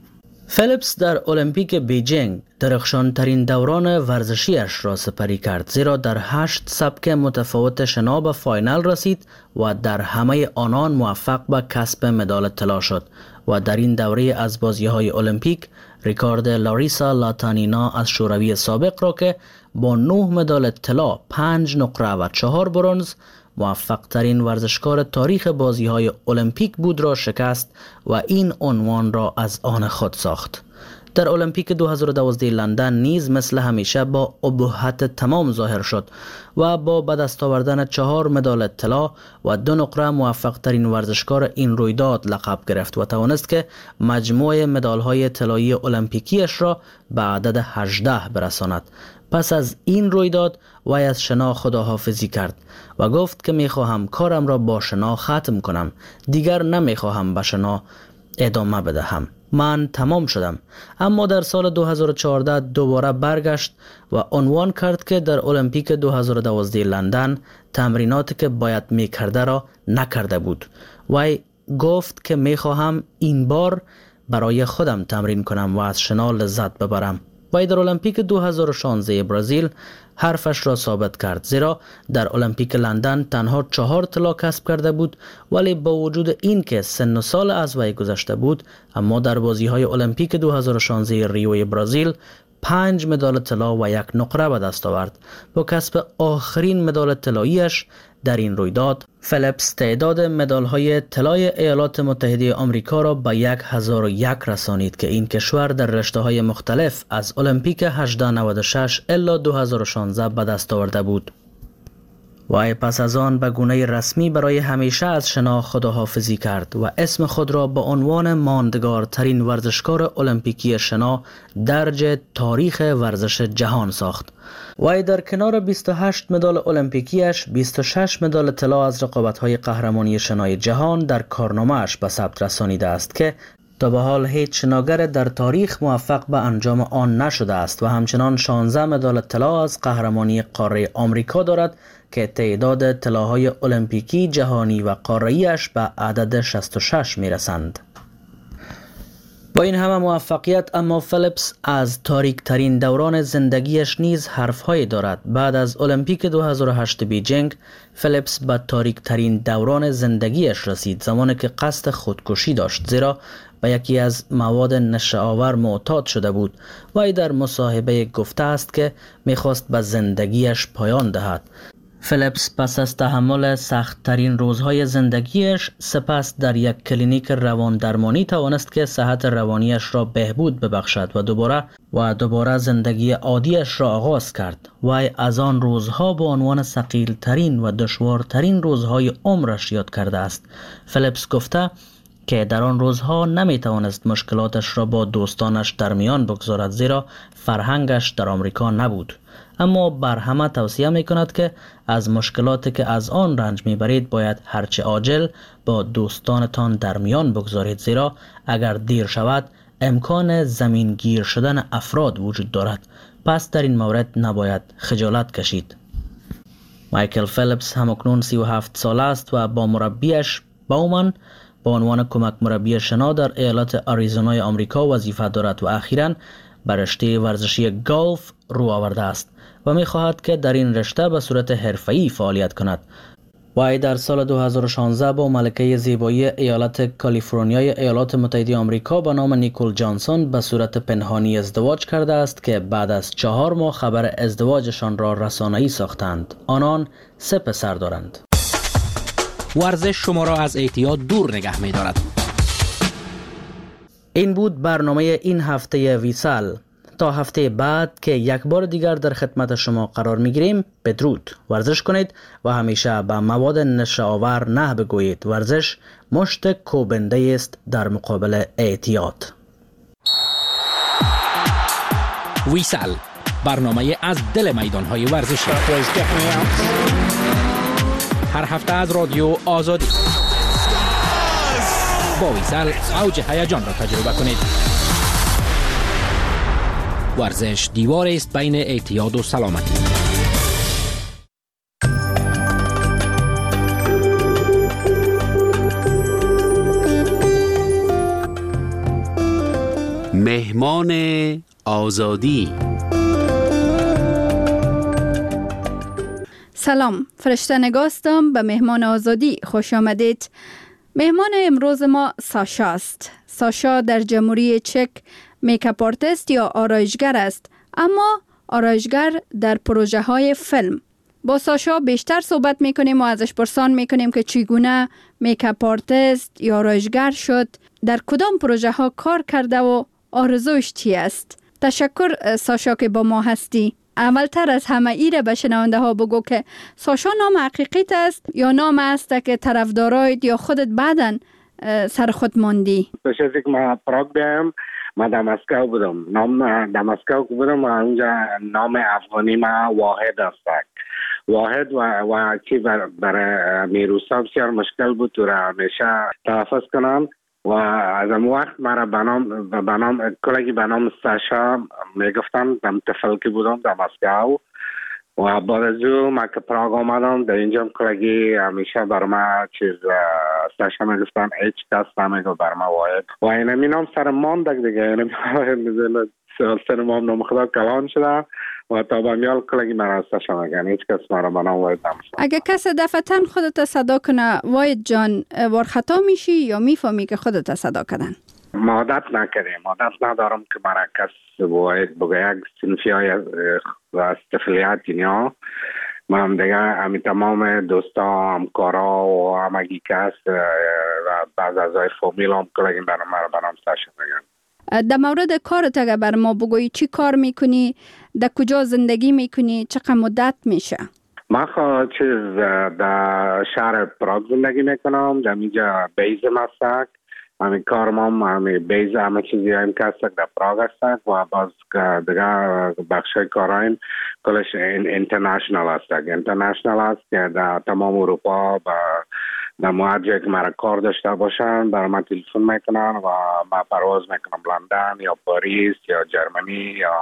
فلپس در المپیک بیجینگ درخشان ترین دوران ورزشیش را سپری کرد، زیرا در هشت سبک متفاوت شنا به فاینال رسید و در همه آنان موفق به کسب مدال طلا شد و در این دوره از بازی‌های المپیک ریکورد لاریسا لاتانینا از شوروی سابق را که با نه مدال طلا، پنج نقره و چهار برنز موفق ترین ورزشکار تاریخ بازی‌های المپیک بود را شکست و این عنوان را از آن خود ساخت. در المپیک دو هزار و دوازده لندن نیز مثل همیشه با ابهت تمام ظاهر شد و با به دست آوردن چهار مدال طلا و دو نقره موفق ترین ورزشکار این رویداد لقب گرفت و توانست که مجموع مدال‌های طلایی المپیکیش را به عدد هجده برساند. پس از این رویداد وی از شنا خداحافظی کرد و گفت که میخواهم کارم را با شنا ختم کنم، دیگر نمیخواهم به شنا ادامه بدهم، من تمام شدم. اما در سال دو هزار و چهارده دوباره برگشت و عنوان کرد که در المپیک دو هزار و دوازده لندن تمریناتی که باید میکرده را نکرده بود. وی گفت که میخواهم این بار برای خودم تمرین کنم و از شنا لذت ببرم. وی در المپیک دو هزار و شانزده برزیل حرفش را ثابت کرد، زیرا در المپیک لندن تنها چهار طلا کسب کرده بود، ولی با وجود این که سن و سال از وی گذشته بود، اما در بازی‌های المپیک دو هزار و شانزده ریو برزیل پنج مدال طلا و یک نقره به دست آورد. با کسب آخرین مدال طلایی‌اش در این رویداد، فلیپس تعداد مدال‌های طلای ایالات متحده آمریکا را به هزار و یک رسانید که این کشور در رشته‌های مختلف از المپیک هزار و نود و شش الی دو هزار و شانزده به دست آورده بود. وی پس از آن به گونه رسمی برای همیشه از شنا خداحافظی کرد و اسم خود را به عنوان ماندگارترین ورزشکار المپیکی شنا درج تاریخ ورزش جهان ساخت. وی در کنار بیست و هشت مدال المپیکیش بیست و شش مدال طلا از رقابت‌های قهرمانی شنای جهان در کارنامه‌اش به ثبت رسانیده است که تا به حال هیچ شناگر در تاریخ موفق به انجام آن نشده است و همچنان شانزده مدال طلا از قهرمانی قاره آمریکا دارد که تعداد طلاهای المپیکی جهانی و قاره‌ایش به عدد شصت و شش میرسند. با این همه موفقیت اما فلیپس از تاریک ترین دوران زندگیش نیز حرفهایی دارد. بعد از المپیک دو هزار و هشت بیجینگ، فلیپس به تاریک ترین دوران زندگیش رسید، زمانی که قصد خودکشی داشت، زیرا به یکی از مواد نشه آور معتاد شده بود. وی در مصاحبه گفته است که میخواست به زندگیش پایان دهد. فلیپس پس از تحمل سخت ترین روزهای زندگیش سپس در یک کلینیک روان درمانی توانست که صحت روانیش را بهبود ببخشد و دوباره و دوباره زندگی عادیش را آغاز کرد. وی از آن روزها به عنوان ثقیل ترین و دشوارترین روزهای عمرش یاد کرده است. فلیپس گفته که در آن روزها نمی توانست مشکلاتش را با دوستانش در میان بگذارد، زیرا فرهنگش در آمریکا نبود. اما بر همه توصیه می کند که از مشکلاتی که از آن رنج می برید باید هرچه عاجل با دوستانتان در میان بگذارید، زیرا اگر دیر شود امکان زمین گیر شدن افراد وجود دارد. پس در این مورد نباید خجالت کشید. مایکل فلیپس همکنون سی و هفت ساله است و با مربیش باومن با عنوان کمک مربی شنا در ایالت آریزونای آمریکا وظیفه دارد و اخیراً به رشته ورزشی گالف رو آورده است و می خواهد که در این رشته به صورت حرفه‌ای فعالیت کند. وی در سال دو هزار و شانزده با ملکه زیبایی ایالت کالیفرنیای ایالات متحده آمریکا به نام نیکول جانسون به صورت پنهانی ازدواج کرده است که بعد از چهار ماه خبر ازدواجشان را رسانه‌ای ساختند. آنان سه پسر دارند. ورزش شما را از اعتیاد دور نگه می دارد. این بود برنامه این هفته ویسال. تا هفته بعد که یک بار دیگر در خدمت شما قرار می گیریم، بدرود. ورزش کنید و همیشه به مواد نشه آور نه بگویید. ورزش مشت کوبنده است در مقابل اعتیاد. ویسال، برنامه از دل میدان‌های ورزشی. هر هفته از رادیو آزادی. با ویسال اوج هیجان را تجربه کنید. ورزش دیوار است بین اعتیاد و سلامتی. مهمان آزادی. سلام، فرشته نگاستم به مهمان آزادی. خوش آمدید. مهمان امروز ما ساشا است. ساشا در جمهوری چک میکاپ آرتیست یا آرایشگر است، اما آرایشگر در پروژه های فیلم. با ساشا بیشتر صحبت میکنیم و ازش پرسان میکنیم که چگونه میکاپ آرتیست یا آرایشگر شد، در کدام پروژه ها کار کرده و آرزوش چی است. تشکر ساشا که با ما هستی. اولتر از همه ایره به شنونده ها بگو که ساشا نام حقیقیت است یا نام است که طرفدارایت یا خودت بعدن سر خود ماندی؟ پیش از اینکه من پراگ بیایم من در مسکو بودم. نام در مسکو بودم و اونجا نام افغانی ما واحد است. واحد و و کی برای میروسا بسیار مشکل بود تو را همیشه تلفظ کنم و از اون وقت مرا به نام به نام کلگی به نام ساشا میگفتن. دم طفل بودم در مسکو و بعد از او من که پراگ آمدم در اینجا کلگی همیشه بر ما چیز ساشا میگفتن هیچ کس نمیگو بر ما واحد و این می نام سر ماندک دیگه. این سن ما هم نام خدا کلان شده و تا به میال کلگی مراسته شمگن هیچ کس مرا به نام واید نمشد. اگه کس دفتن خودت صدا کنه واید جان ورخطا میشی یا میفهمی که خودت صدا کردن؟ عادت نکردیم، عادت ندارم که مرا کس باید بگه یک سنفی های استفلیت اینیا من هم دیگه همی تمام دوستا همکارا و همگی کس و بعض از های فامیل هم کلگیم برای مرا برام ساشن بگن. در مورد کارت اگه بر ما بگویی چی کار میکنی، در کجا زندگی میکنی، چقدر مدت میشه؟ من خواهد چیز در شهر پراگ زندگی میکنم، در اینجا بیزم هستک همین کارم هم همین بیز همه چیزی هم که هستک در پراگ هستک و باز دیگه بخشای کارایم کلش اینترنشنال هستک. اینترنشنال هست که در تمام اروپا در موجه که مرا کار داشته باشن برای من تلفن میکنن و من پرواز میکنم لندن یا پاریس یا جرمنی یا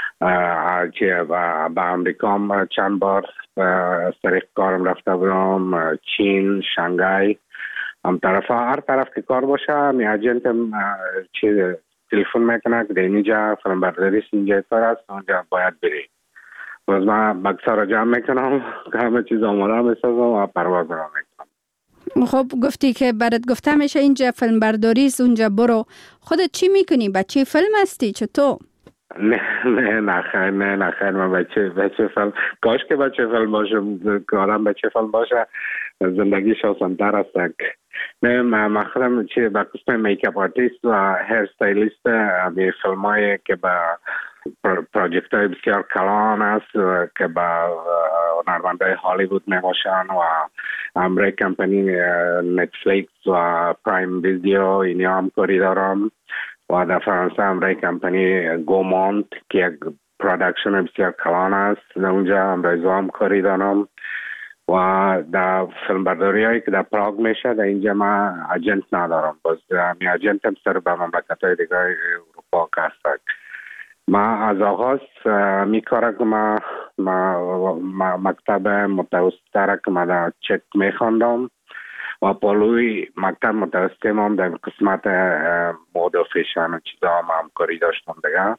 که به امریکا هم چند بار از طریق کارم رفته بودم، چین، شانگهای، هم طرف هر طرف که کار باشه می اجنتم چیز تلفن میکنه که اینجا فیلم برداری اینجا کار است اونجا باید بری. باز من بکسا را جمع میکنم که همه چیز آماده میسازم و پرواز را میکنم. خب گفتی که برات گفته میشه اینجا فیلم برداری است اونجا برو. خودت چی میکنی؟ بچه فیلم هستی چطور؟ نه نه نه خیر نه نه خیر من بچه بچه فیلم کاش که بچه فیلم باشه که آدم بچه فیلم باشه زندگیش آسان‌تر است. نه من خودم چه به قسم میکاپ آرتیست و هیر استایلیست همین فیلم هایی که به پروژکت های بسیار کلان است که به هنرمندای هالیوود می باشن و امری کمپانی نتفلیکس و پرایم ویدیو اینیا هم کاری دارم و در فرانسه امری کمپانی گومونت که یک پرودکشن بسیار کلان است در اونجا امری هم کاری دارم و در فیلم برداری هایی که در پراگ میشه در اینجا من اجنت ندارم. باز می اجنت هم سر به مملکت های دیگه اروپا که هستک. ما از آغاز می کاره که ما, ما مکتب متوسطه را که ما در چک می خواندم و پالوی مکتب متوسطه ما هم در قسمت مود و فیشن و چیزا هم همکاری داشتم دیگه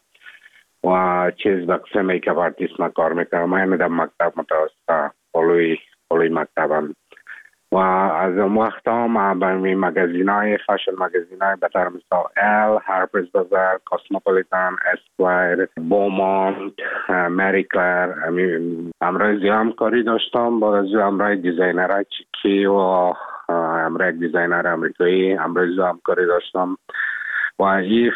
و چیز به قسم میکاپ آرتیست ما کار میکنم. من در مکتب متوسطه پالوی پالوی مکتبم و از اون وقت هم برمی مگزین های فشن مگزین های بطور مثال ال، هارپرز بازار، کاسموپولیتان، اسکوایر، بومونت، مری کلر امرای زیام کاری داشتم. بعد از امرای دیزاینر های چیکی و امرای دیزاینر امریکایی امرای زیام کاری داشتم و این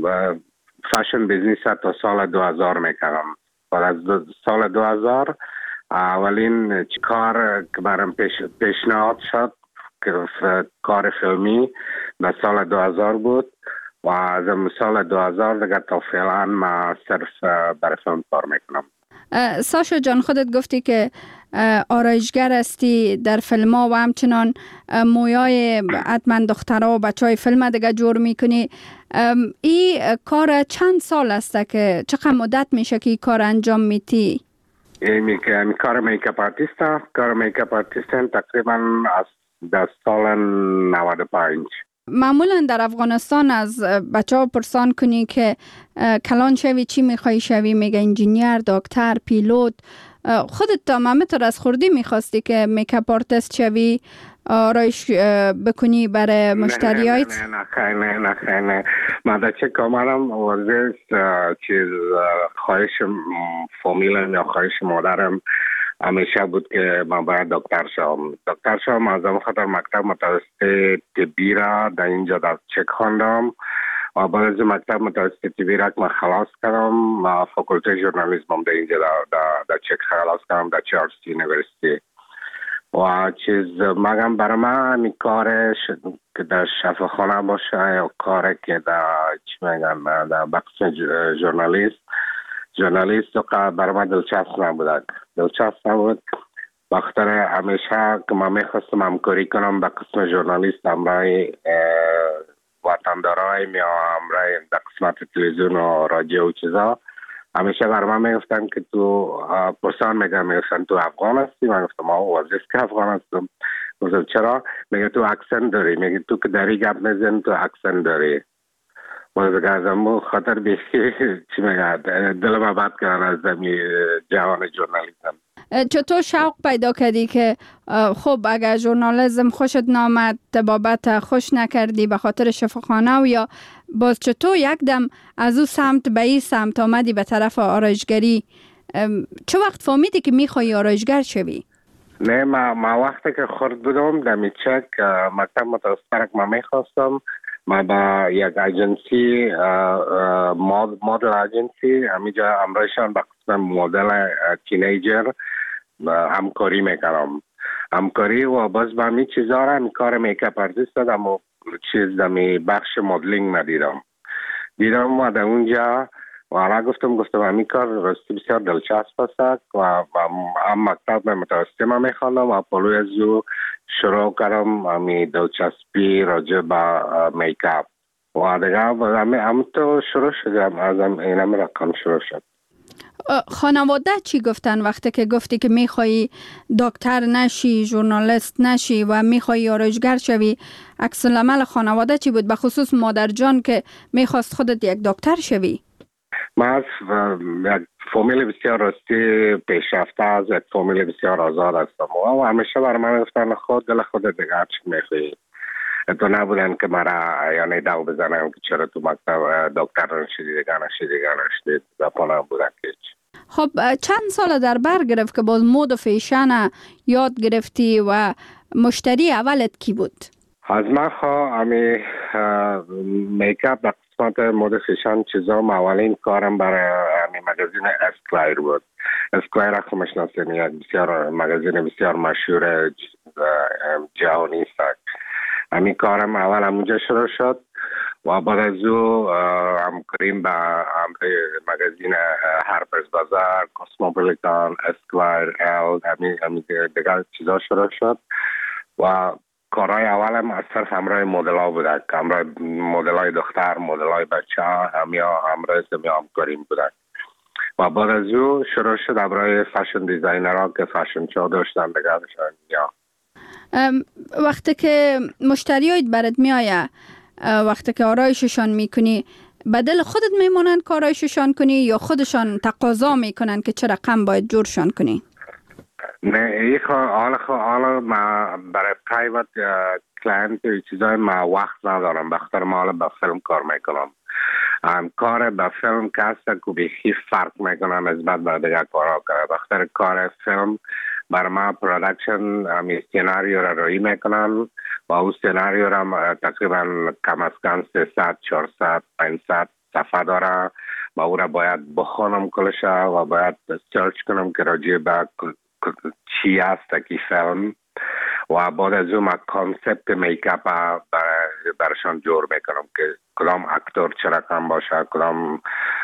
فشن بیزنس تا سال دو هزار میکردم. بعد از سال دو هزار اولین کار که برام پیش پیشنهاد شد که کار فیلمی در سال دو هزار بود و از سال دو هزار دیگه تا فعلا ما صرف برای فیلم کار میکنم. ساشا جان خودت گفتی که آرایشگر هستی در فیلم ها و همچنان مویای حتما دخترها و بچه های فیلم دیگه جور میکنی. این کار چند سال است که چقدر مدت میشه که این کار انجام میتی؟ می کار میکاپ آرتیست است. کار میکاپ آرتیست تقریبا از در سال نود و پنج. معمولا در افغانستان از بچه ها پرسان کنی که کلان شوی چی میخوای شوی؟ میگه انجینیر، دکتر، پیلوت. خودت تا همینطور از خوردی میخواستی که میکاپ آرتیست شوی، آرایش بکنی برای مشتریایت؟ نه نه نه نه نه نه نه من در چه کامرم ورزش چیز خواهش فامیلم یا خواهش مادرم همیشه بود که من باید دکتر شم. دکتر شم از اون خاطر مکتب متوسط طبی را در اینجا در چک خواندم و بعد از مکتب متوسط طبی را که من خلاص کردم و فاکولته ژورنالیسم در اینجا در, در, در چک خلاص کردم در چارلز یونیورسیتی و چیز مگم برای من می کارش که در شفاخانه باشه یا کاری که در چی میگن در بخش ژورنالیست ژورنالیست و برای من دلچسب نبود دلچسب نبود بخاطر همیشه که من میخواستم همکاری کنم به قسم ژورنالیست امرای وطندارای یا امرای در قسمت تلویزیون و رادیو و چیزا. همیشه برای من میگفتن که تو پرسان میگم میگفتن تو افغان هستی؟ من گفتم ما واضح که افغان هستم. گفتم چرا؟ میگه تو اکسنت داری. میگه تو که داری گپ میزنی تو اکسنت داری و دیگه از همون خاطر بیشی چی میگه دل ما بد کردن از زمین جهان ژورنالیسم. چطور شوق پیدا کردی که خب اگر ژورنالیسم خوشت نامد بابت خوش نکردی به خاطر شفاخانه و یا باز چطور یک دم از او سمت به این سمت آمدی به طرف آرایشگری؟ چه وقت فهمیدی که میخوای آرایشگر شوی؟ نه ما, ما وقتی که خورد بودم دمی چک مکتب متوسط ما میخواستم ما با یک اجنسی مدل اجنسی همیجا امرایشان به قسم مدل تینیجر همکاری میکنم همکاری و باز با می چیزا را می کار میکاپ آرتیست دادم و چیز دمی بخش مدلینگ ندیدم دیدم و در اونجا و حالا گفتم گفتم همی کار راستی بسیار دلچسب است و هم مکتب متوسط ما میخواندم و پلوی از او شروع کردم همی دلچسبی راجع به میکاپ و دیگه هم تو شروع شدم از اینم رقم شروع شد. خانواده چی گفتن وقتی که گفتی که میخوایی دکتر نشی، ژورنالیست نشی و میخوایی آرایشگر شوی؟ عکس العمل خانواده چی بود، به خصوص مادر جان که میخواست خودت یک دکتر شوی؟ من از یک فامیل بسیار راستی پیشرفته از یک فامیل بسیار آزاد هستم و همیشه برای من گفتن خود دل خودت دیگه هر چی میخوایی. تو نبودن که مرا یعنی داو بزنم که چرا تو مکتب دکتر نشدی دیگه نشدی دیگه نشدی زبانه بودن که خب چند سال در بر گرفت که باز مود و فیشن یاد گرفتی و مشتری اولت کی بود؟ از من خواه امی میکاپ به قسمت مود فیشن چیزا اولین کارم برای امی مگزین اسکوایر بود. اسکوایر اخو مشناسین یک بسیار مگزین بسیار مشهور جهانی است. امی کارم اول همونجا شروع شد و بعد از او همکاریم با مگزین هارپرز بازار، کاسموپولیتان، اسکوایر، ال همین همین دیگر چیزا شروع شد و کارهای اولم از صرف همراه مدل ها بوده که همراه مدل های دختر، مدل های بچه ها همیا همراه سمی همکاریم بوده و بعد از او شروع شد همراه فشن دیزاینر ها که فشن شو داشتن دیگر داشتن یا وقتی که مشتریایت برات میآیه، وقتی که آرایششان میکنی به دل خودت میمونن که آرایششان کنی یا خودشان تقاضا میکنن که چه رقم باید جورشان کنی؟ نه ای حالا حالا ما برای پرایوت کلاینت چیزای ما وقت ندارم بخاطر ما حالا با فیلم کار میکنم. کار با فیلم که هست که بیخی فرق میکنم از بعد با دیگه کارها کرد بخاطر کار فیلم بر ما پرودکشن همی سیناریو را روی میکنن و او سیناریو را تقریبا کم از کم سیصد، چهارصد، پانصد صفحه داره و او را باید بخونم کلش و باید سرچ کنم که راجع به چی است که فیلم و بعد از اون ما کانسپت میکاپ بر برشان جور میکنم که کدام اکتور چه رقم باشه، کدام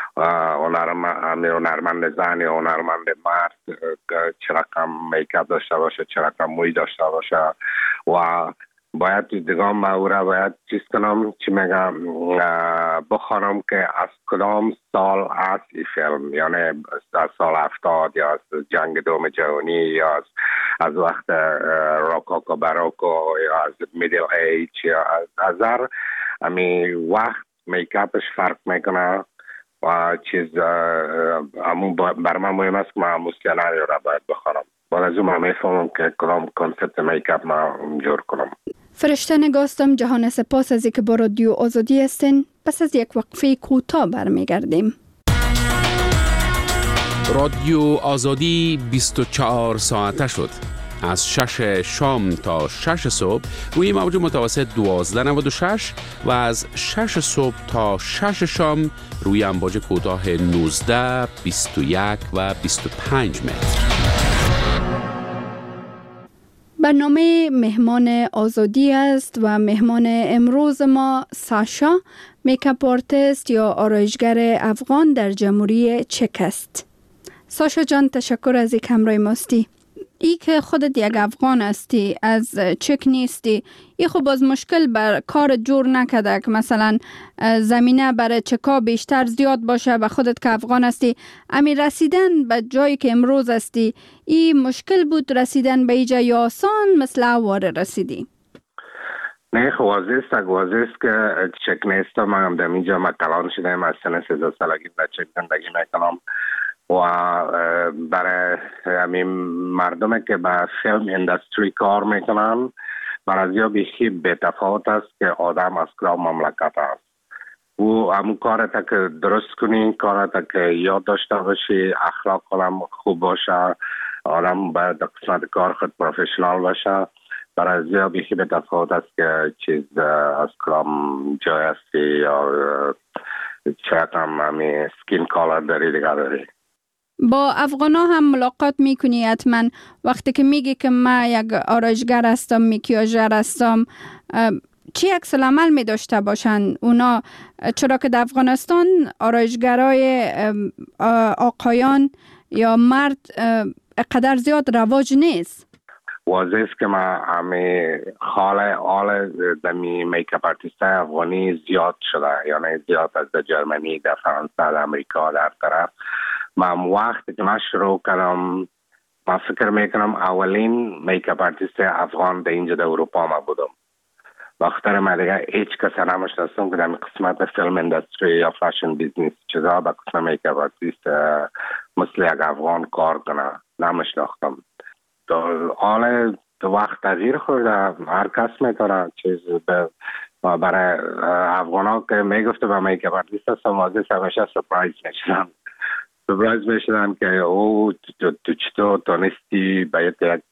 هنرمند زن یا هنرمند مرد چه رقم میکاپ داشته باشه، چه رقم موی داشته باشه و باید دیگه ما او را باید چیز کنم چی میگم بخوانم که از کدام سال است این فیلم، یعنی از سال هفتاد یا از جنگ دوم جهانی یا از, از وقت روکوکو باروکو یا از میدل ایج یا از از هر امی وقت میکاپش فرق میکنه و چیز همون بر من مهم است که من همون سیناریو را باید بخوانم بعد از اون من میفهمم که کدام کنسپت میکاپ ما جور کنم. فرشته نگاستم جهان سپاس از اینکه با رادیو آزادی هستین. پس از یک وقفه کوتاه برمیگردیم. رادیو آزادی بیست و چهار ساعته شد. از شش شام تا شش صبح روی موج متوسط دوازده نود و شش و از شش صبح تا شش شام روی امواج کوتاه نوزده، بیست و یک و بیست و پنج متر. برنامه مهمان آزادی است و مهمان امروز ما ساشا، میکاپ آرتیست یا آرایشگر افغان در جمهوری چک است. ساشا جان تشکر از اینکه همراه ما هستی. ای که خودت یک افغان هستی، از چک نیستی، ای خب باز مشکل بر کار جور نکده که مثلا زمینه برای چکا بیشتر زیاد باشه و خودت که افغان هستی امی رسیدن به جایی که امروز هستی ای مشکل بود رسیدن به ایجا یا آسان مثل اواره رسیدی؟ نه خب واضح است واضح است که چک نیستم. من هم در اینجا مکلان شدم از سن سیزده سالگی در چک زندگی میکنم و برای همین مردمی که به فیلم اندستری کار میکنن برای زیاد بیخی به تفاوت است که آدم از کدام مملکت است. و همون کارتا که درست کنی، کارتا که یاد داشته باشی، اخلاق هم خوب باشه، آدم باید در قسمت کار خود پروفیشنال باشه. برای زیاد بیخی به تفاوت است که چیز از کدام جای هستی یا شاید هم همین سکین کالر داری دیگه داری. با افغان ها هم ملاقات میکنی حتما. وقتی که میگی که من یک آرایشگر هستم، میکیاژر هستم، چی عکس العمل می داشته باشن اونا؟ چرا که در افغانستان آرایشگرای آقایان یا مرد قدر زیاد رواج نیست. واضح است که ما همه حال حال دمی میکاپ آرتیست افغانی زیاد شده، یعنی زیاد از در جرمنی، در فرانسه، در امریکا، در طرف. من وقتی که من شروع کردم، من فکر میکنم اولین میکاپ آرتیست افغان در اینجا در اروپا ما بودم. وقتی من دیگه هیچ کس نمیشناسم که در قسمت فیلم اندستری یا فاشن بیزنس چیزا با قسمت میکاپ آرتیست مثل یک افغان کار کنه نمیشناختم. حال وقت تغییر خورده، هر کس میکنه چیز برای افغان ها که میگفته به میکاپ آرتیست هستم، واضح همیشه سپرایز میشدن سپرایز میشدن که او تو چطور تونستی باید یک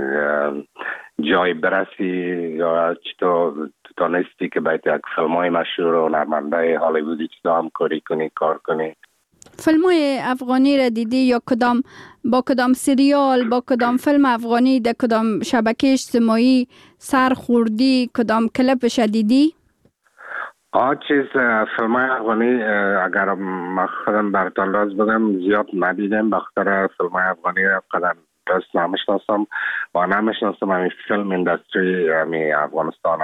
جای برسی یا چطور تونستی که باید یک فیلم های مشهور و هنرمنده هالیوودی چطور هم کاری کنی کار کنی. فیلم های افغانی را دیدی یا کدام با کدام سریال با کدام فیلم افغانی در کدام شبکه اجتماعی سر خوردی؟ کدام کلیپش دیدی؟ آه چیز فیلم های افغانی اگر من خودم براتون راز بگم زیاد ندیدم. بخاطر فیلم های افغانی را قدر درست نمیشناسم و نمیشناسم همین فیلم اندستری همین افغانستان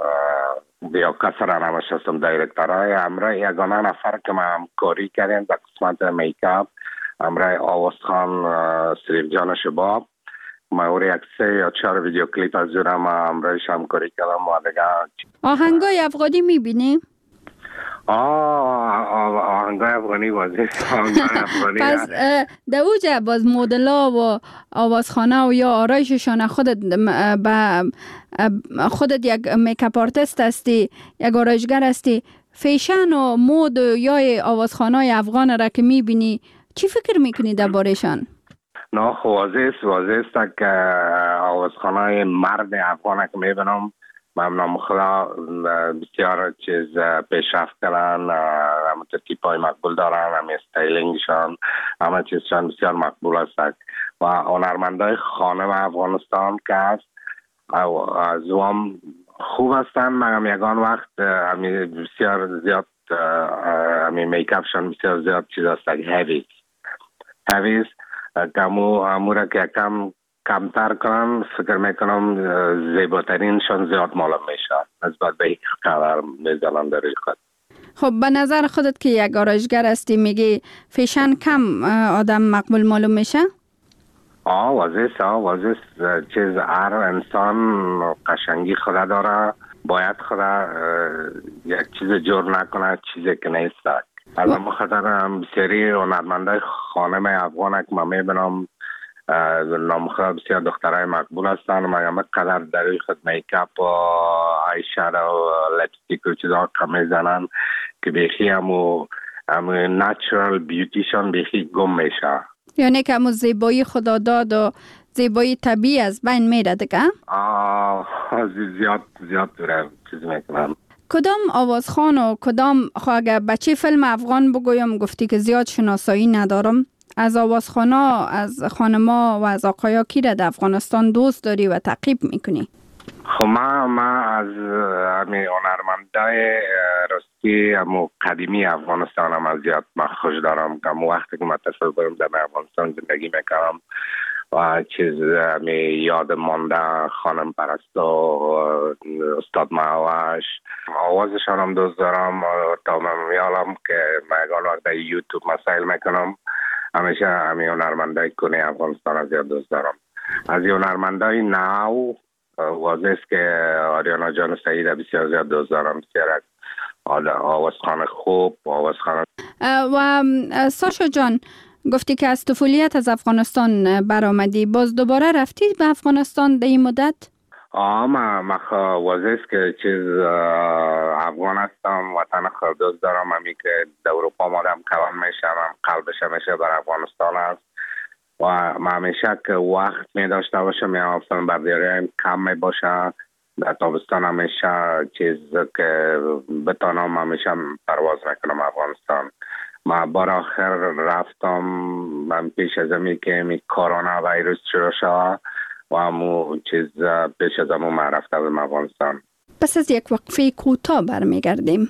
یا کسی را نمیشناسم. دایرکترهای امرای یگانه نفر که ما همکاری کردیم در قسمت میکاپ امرای آواز خان سریف جان شباب، ما اوری یک سه یا چهار ویدیو کلیپ از جورا ما امرایش همکاری کردم و دیگه. آهنگای افغانی میبینی؟ آه آهنگای افغانی واضح آهنگای افغانی. پس در اوجه باز مدلا و آوازخانه و یا آرایششان خودت با خودت یک میکاپ آرتیست هستی، یک آرایشگر هستی، فیشن و مود یا آوازخانه افغان را که میبینی چی فکر میکنی در بارشان؟ نه خب واضح است واضح است که آوازخانه مرد افغان که میبینم ممنون خدا بسیار چیز پیشرفت کردن، همه ترکیب های مقبول دارن، همه استایلینگشان همه چیزشان بسیار مقبول است و هنرمندای خانم افغانستان که هست از هم خوب هستن. مگم یگان وقت همه بسیار زیاد همه میکاپشان بسیار زیاد چیز هست هیویز هیویز که همو را که کم کمتر کنن فکر میکنم زیباترینشان زیاد معلوم میشه نسبت به یک قدر میزنن در خود. خب به نظر خودت که یک آرایشگر هستی میگی فیشن کم آدم مقبول معلوم میشه؟ آه واضح است آه واضح است. چیز هر انسان قشنگی خدا داره، باید خدا یک چیز جور نکنه چیزی که نیست. از اما خاطر هم بسیاری هنرمندای خانم افغان که من میبینم نامخواه بسیار دخترهای مقبول هستن و من قدر در خود میکاپ و آی شادو و لپستیک و چیزها کم میزنن که بیخی همو همو نچرال بیوتیشان بیخی گم میشه. یعنی که همو زیبایی خدا داد و زیبایی طبیعی از بین میره دیگه؟ آه زیاد زیاد دوره چیز میکنم. کدام آوازخان و کدام خواه اگر بچه فیلم افغان بگویم گفتی که زیاد شناسایی ندارم، از آوازخانا از خانما و از آقایا کی را در افغانستان دوست داری و تعقیب میکنی؟ خب من ما از همین هنرمندای راستی همو قدیمی افغانستان هم از زیاد من خوش دارم که همو وقتی که من تصور برم در افغانستان زندگی میکنم و چیز همین یاد مانده خانم پرستو، استاد معوش، آوازشان هم دوست دارم تا من میالم که من اگان وقت در یوتیوب مسائل میکنم همیشه همین هنرمندای کنه افغانستان از زیاد دوست دارم. از هنرمندای نو واضح است که آریانا جان سعید بسیار زیاد دوست دارم، بسیار آوازخوان خوب، آوازخوان. و ساشا جان گفتی که از طفولیت از افغانستان برآمدی، باز دوباره رفتی به افغانستان در این مدت؟ آه ما ما واضح است که چیز افغان هستم، وطن خود دوست دارم، همی که در اروپا مادم کلان میشم، قلبش همیشه بر افغانستان است و ما همیشه که وقت می داشته باشم یا فیلم برداری کم می باشه، در تابستان همیشه چیز که بتانم همیشه پرواز میکنم افغانستان. ما بار آخر رفتم من پیش از امی که می کرونا ویروس شروع شد و همو چیز پیش از همو من رفته بودم افغانستان. پس از یک وقفه کوتاه برمیگردیم.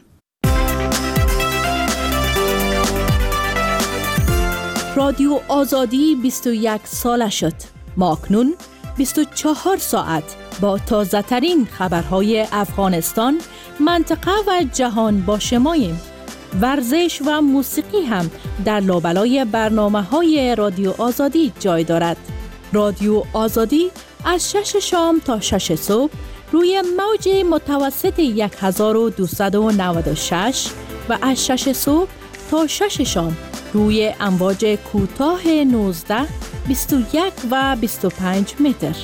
رادیو آزادی بیست و یک ساله شد. ما اکنون بیست و چهار ساعت با تازه ترین خبرهای افغانستان، منطقه و جهان با شماییم. ورزش و موسیقی هم در لابلای برنامه‌های رادیو آزادی جای دارد. رادیو آزادی از شش شام تا شش صبح روی موج متوسط هزار و دویست و نود و شش و از شش صبح تا شش شام روی امواج کوتاه نوزده، بیست و یک و بیست و پنج متر.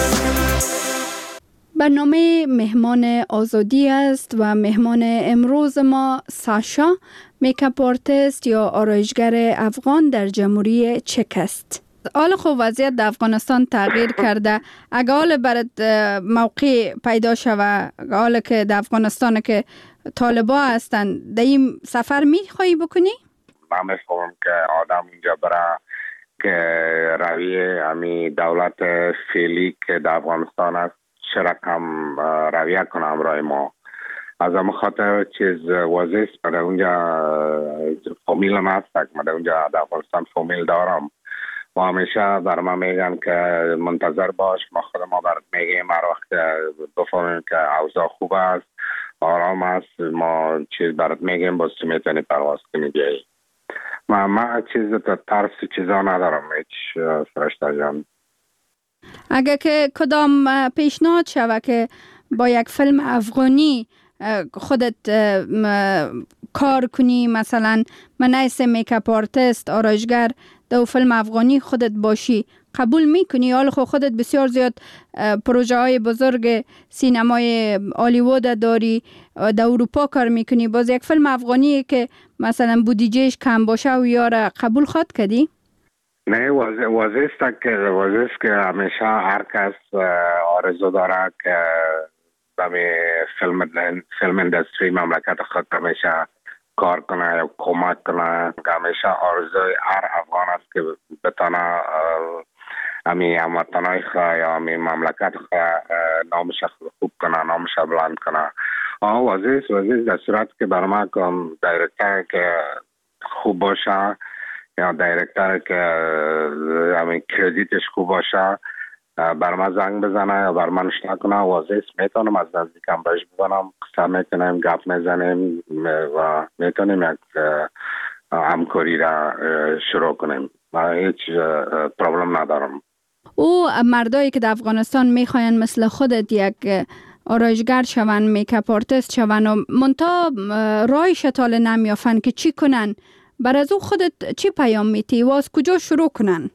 برنامه مهمان آزادی است و مهمان امروز ما ساشا، میکاپ آرتیست یا آرایشگر افغان در جمهوری چک است. حال خوب وضعیت در افغانستان تغییر کرده. اگه حال برات موقع پیدا شوه، حال که در افغانستان که طالبا هستن، در این سفر میخوایی بکنی؟ من میخوام که آدم اینجا برای که روی امی دولت فعلی که در افغانستان است شرکم رویه کنم رای ما. از هم خاطر چیز واضح است، من اونجا فامیل هم هست، من اونجا در افغانستان فامیل دارم و همیشه بر ما میگن که منتظر باش، ما خود ما برات میگیم هر وقت بفهمیم که اوضاع خوب است، آرام است، ما چیز برات میگیم باز تو میتونی پرواز کنی بیایی. ما ما چیز ترس چیزا ندارم هیچ فرشته جان. اگه که کدام پیشنهاد شوه که با یک فیلم افغانی خودت کار کنی، مثلا من ایس میکاپ آرتیست آرایشگر در فیلم افغانی خودت باشی، قبول میکنی؟ حال خود خودت بسیار زیاد پروژه های بزرگ سینمای هالیوود داری، در اروپا کار میکنی، باز یک فیلم افغانی که مثلا بودجهش کم باشه و یاره قبول خود کردی؟ نه واضح است که واضح است که همیشه هر کس آرزو داره که به فیلم فیلم اندستری مملکت خود همیشه کار کنه یا کمک کنه. همیشه آرزوی هر افغان است که بتانه امی هموطنای خواه یا امی مملکت خواه نامش خوب کنه، نامش بلند کنه. آه واضح است، واضح است در صورت که برای من دایرکتر که خوب باشه یا دایرکتر که همین کردیتش خوب باشه بر من زنگ بزنه یا بر من اشتراک کنه، واضح است میتونم از نزدیکم بهش بزنم، قصه میکنیم، گپ میزنیم و میتونیم یک همکاری را شروع کنیم. من هیچ پرابلم ندارم. او مردایی که در افغانستان میخواین مثل خودت یک آرایشگر شون، میکاپ آرتیست شون و منتها رای شتال نمیافن که چی کنن، بر از او خودت چی پیام میتی و از کجا شروع کنن؟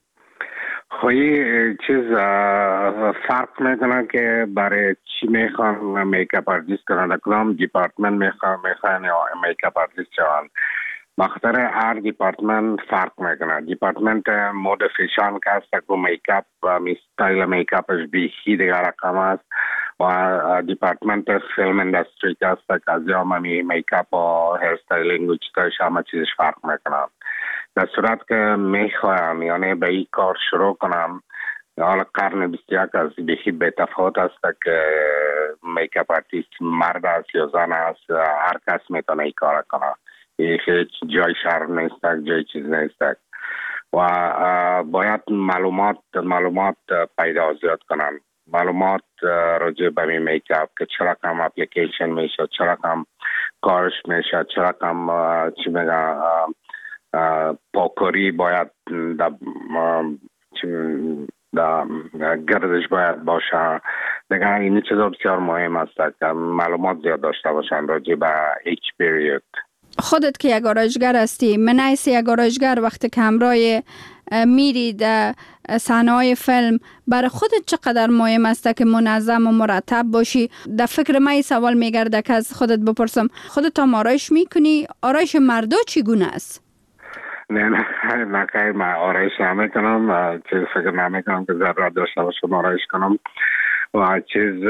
خواهی چیز فرق میکنه که برای چی میخوان میکاپ آرتیست کنن، در کدام دیپارتمنت میخوان میخوان یا میکاپ آرتیست شون. بخاطر هر دیپارتمنت فرق میکنه. دیپارتمنت مود فیشان که هست که میکاپ و ستایل میکاپش بیخی دیگر رقم است و دیپارتمنت فیلم اندستری که هست که از یا همی میکاپ و هیر ستایلینگ و چیزش همه چیزش فرق میکنه. در صورت که میخوایم یعنی به این کار شروع کنم، حالا قرن بیست و یک از بیخی به تفاوت است که میکاپ آرتیست مرد است یا زن است، هر کس میتونه این کار کنه، هیچ جای شرم نیست، جای چیز نیست و باید معلومات معلومات پیدا زیاد کنن، معلومات راجع به میکاپ که چرا کم اپلیکیشن میشه، چرا کم کارش میشه، چرا کم چی میگه پاکاری باید گردش باید باشه. دیگه این چیزا بسیار مهم است که معلومات زیاد داشته باشن راجع به each period. خودت که یک آرایشگر هستی، من ایس یک آرایشگر وقتی که همراه میری در صحنه‌های فیلم، برای خودت چقدر مهم است که منظم و مرتب باشی؟ در فکر من این سوال میگرده که از خودت بپرسم، خودت هم آرایش میکنی؟ آرایش مردا چگونه است؟ نه نه نه خیر، من آرایش نمیکنم، چیز فکر نمیکنم که ضرورت داشته باشم آرایش کنم و چیز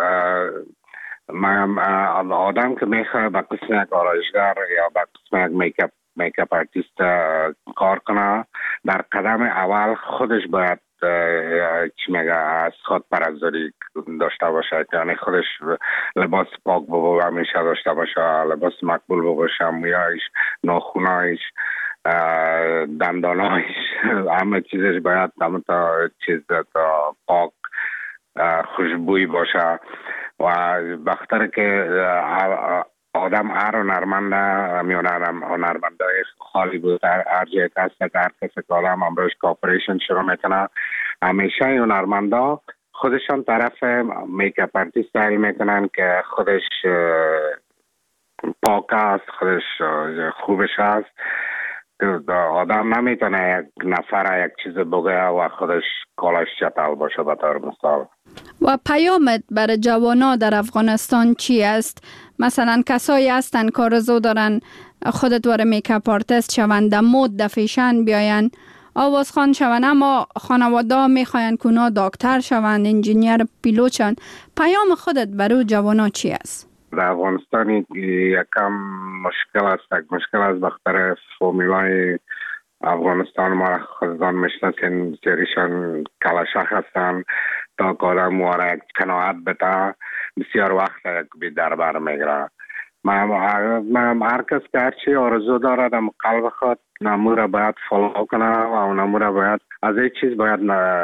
من آدم که میخواد به قسم یک آرایشگر یا به قسم یک میکاپ میکاپ آرتیست کار کنه، در قدم اول خودش باید چی میگه از خود پرهیزگاری داشته باشه، یعنی خودش لباس پاک ببو همیشه داشته باشه، لباس مقبول باشه، مویایش، ناخونایش، دندانایش، همه چیزش باید همه تا چیز تا پاک خوشبوی باشه و بختر که آدم هر هنرمنده میون هنرمنده خالی بود هر جای هست که هر کسی که آدم امروز کاپریشن شروع میکنه، همیشه این هنرمنده خودشان طرف میکاپ آرتیست تایید میکنن که خودش پاک است، خودش خوبش است. آدم نمیتونه یک نفر یک چیز بگه و خودش کالش چطل باشه به طور مثال. و پیامت برای جوانا در افغانستان چی است؟ مثلا کسایی هستن که آرزو دارن خودت واره میکاپ آرتیست شوند، در مود در فیشن بیاین، آوازخوان شوند، اما خانواده میخواین که اونا دکتر شوند، انجینیر، پیلوت شوند. پیام خودت برای جوانا چی است؟ در افغانستان یکم مشکل است، یک مشکل است بخاطر فامیلای افغانستان ما خودتان میشناسین، سریشان کلاشخ هستن تا که آدم مواره یک قناعت بده بسیار وقت یک بی دربر میگره. من هر کس که هرچی آرزو داره در قلب خود نمو را باید فالو کنه و نمو را باید از این چیز باید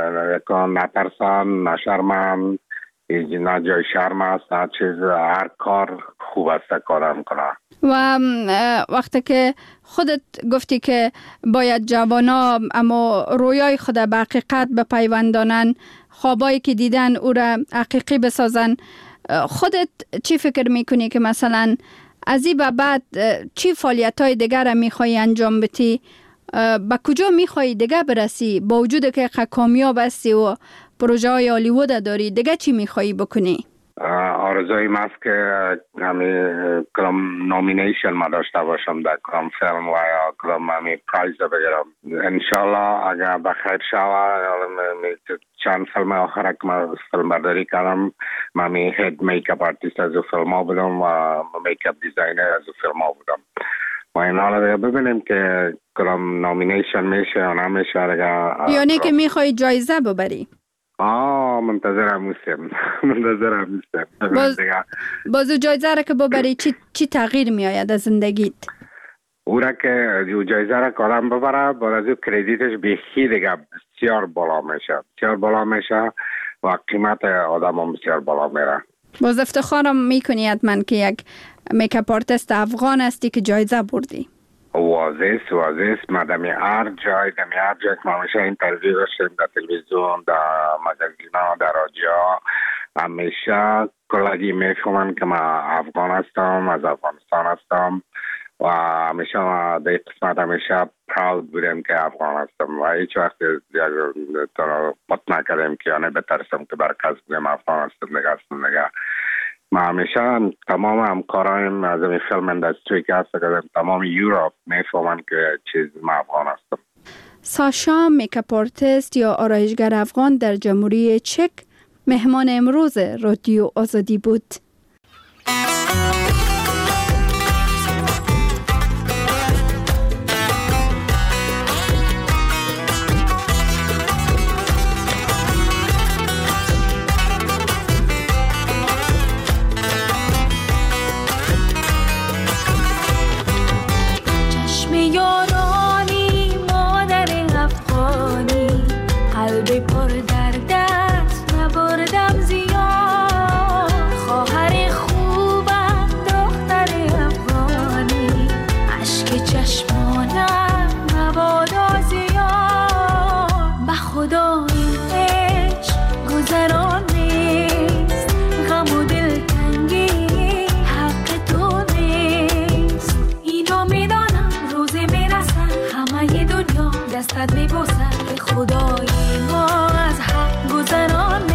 نترسن، نشرمن، نه جای شرم است، نه چیز، هر کار خوب است که آدم کنه. و وقتی که خودت گفتی که باید جوانا اما رویای خود به حقیقت بپیوندانن، خوابایی که دیدن او را حقیقی بسازن، خودت چی فکر میکنی که مثلا از این به بعد چی فعالیت‌های دیگر را میخوایی انجام بدی؟ به کجا میخوایی دیگه برسی؟ با وجود که کامیاب هستی و پروژه های هالیوود داری، دیگه چی میخوایی بکنی؟ آرزوی من است که همین کدام نامینیشن ما داشته باشم در کدام فیلم و یا کدام همین پرایز بگیرم. انشالله اگر بخیر شود چند فیلم آخر که من فیلم برداری کردم، من می هید میکاپ آرتیست از او فیلم ها بودم و میکاپ دیزاینر از او فیلم ها بودم و این حالا دیگه ببینیم که کدام نامینیشن میشه یا نمیشه دیگه. یعنی که میخوایی جایزه ببری؟ آه منتظرم موسیم منتظرم موسیم باز بازو جایزه را که ببری چی, چی تغییر می آید از زندگیت؟ او را که جایزه را که آدم ببره باید از او کردیتش بیخی دیگه بسیار بالا میشه بسیار بالا میشه و قیمت آدم هم بسیار بالا میره. باز افتخارم میکنی حتما که یک میکاپ آرتیست افغان هستی که جایزه بردی. واضح است واضح است. ما دمی هر جای دمی هر جای که ما همیشه اینترویو داشتیم در تلویزیون، در مگزینا، در رادیو، همیشه کلاگی میفهمن که ما افغان هستم، از افغانستان هستم و همیشه ما در قسمت همیشه پراود بودیم که افغان هستم و هیچ وقت پت نکردیم که یعنی بترسم که برکز بودیم افغان هستم دیگه هستم دیگه. ما همیشه تمام همکارایم از این فیلم اندستری که هست کردیم تمام یوروپ میفهمن که چیز ما افغان هستم. ساشا میکاپ آرتیست یا آرایشگر افغان در جمهوری چک مهمان امروز رادیو آزادی بود. پر در دست نبردم زیاد، خواهد صورت میبوسم که خدای ما از حق گذران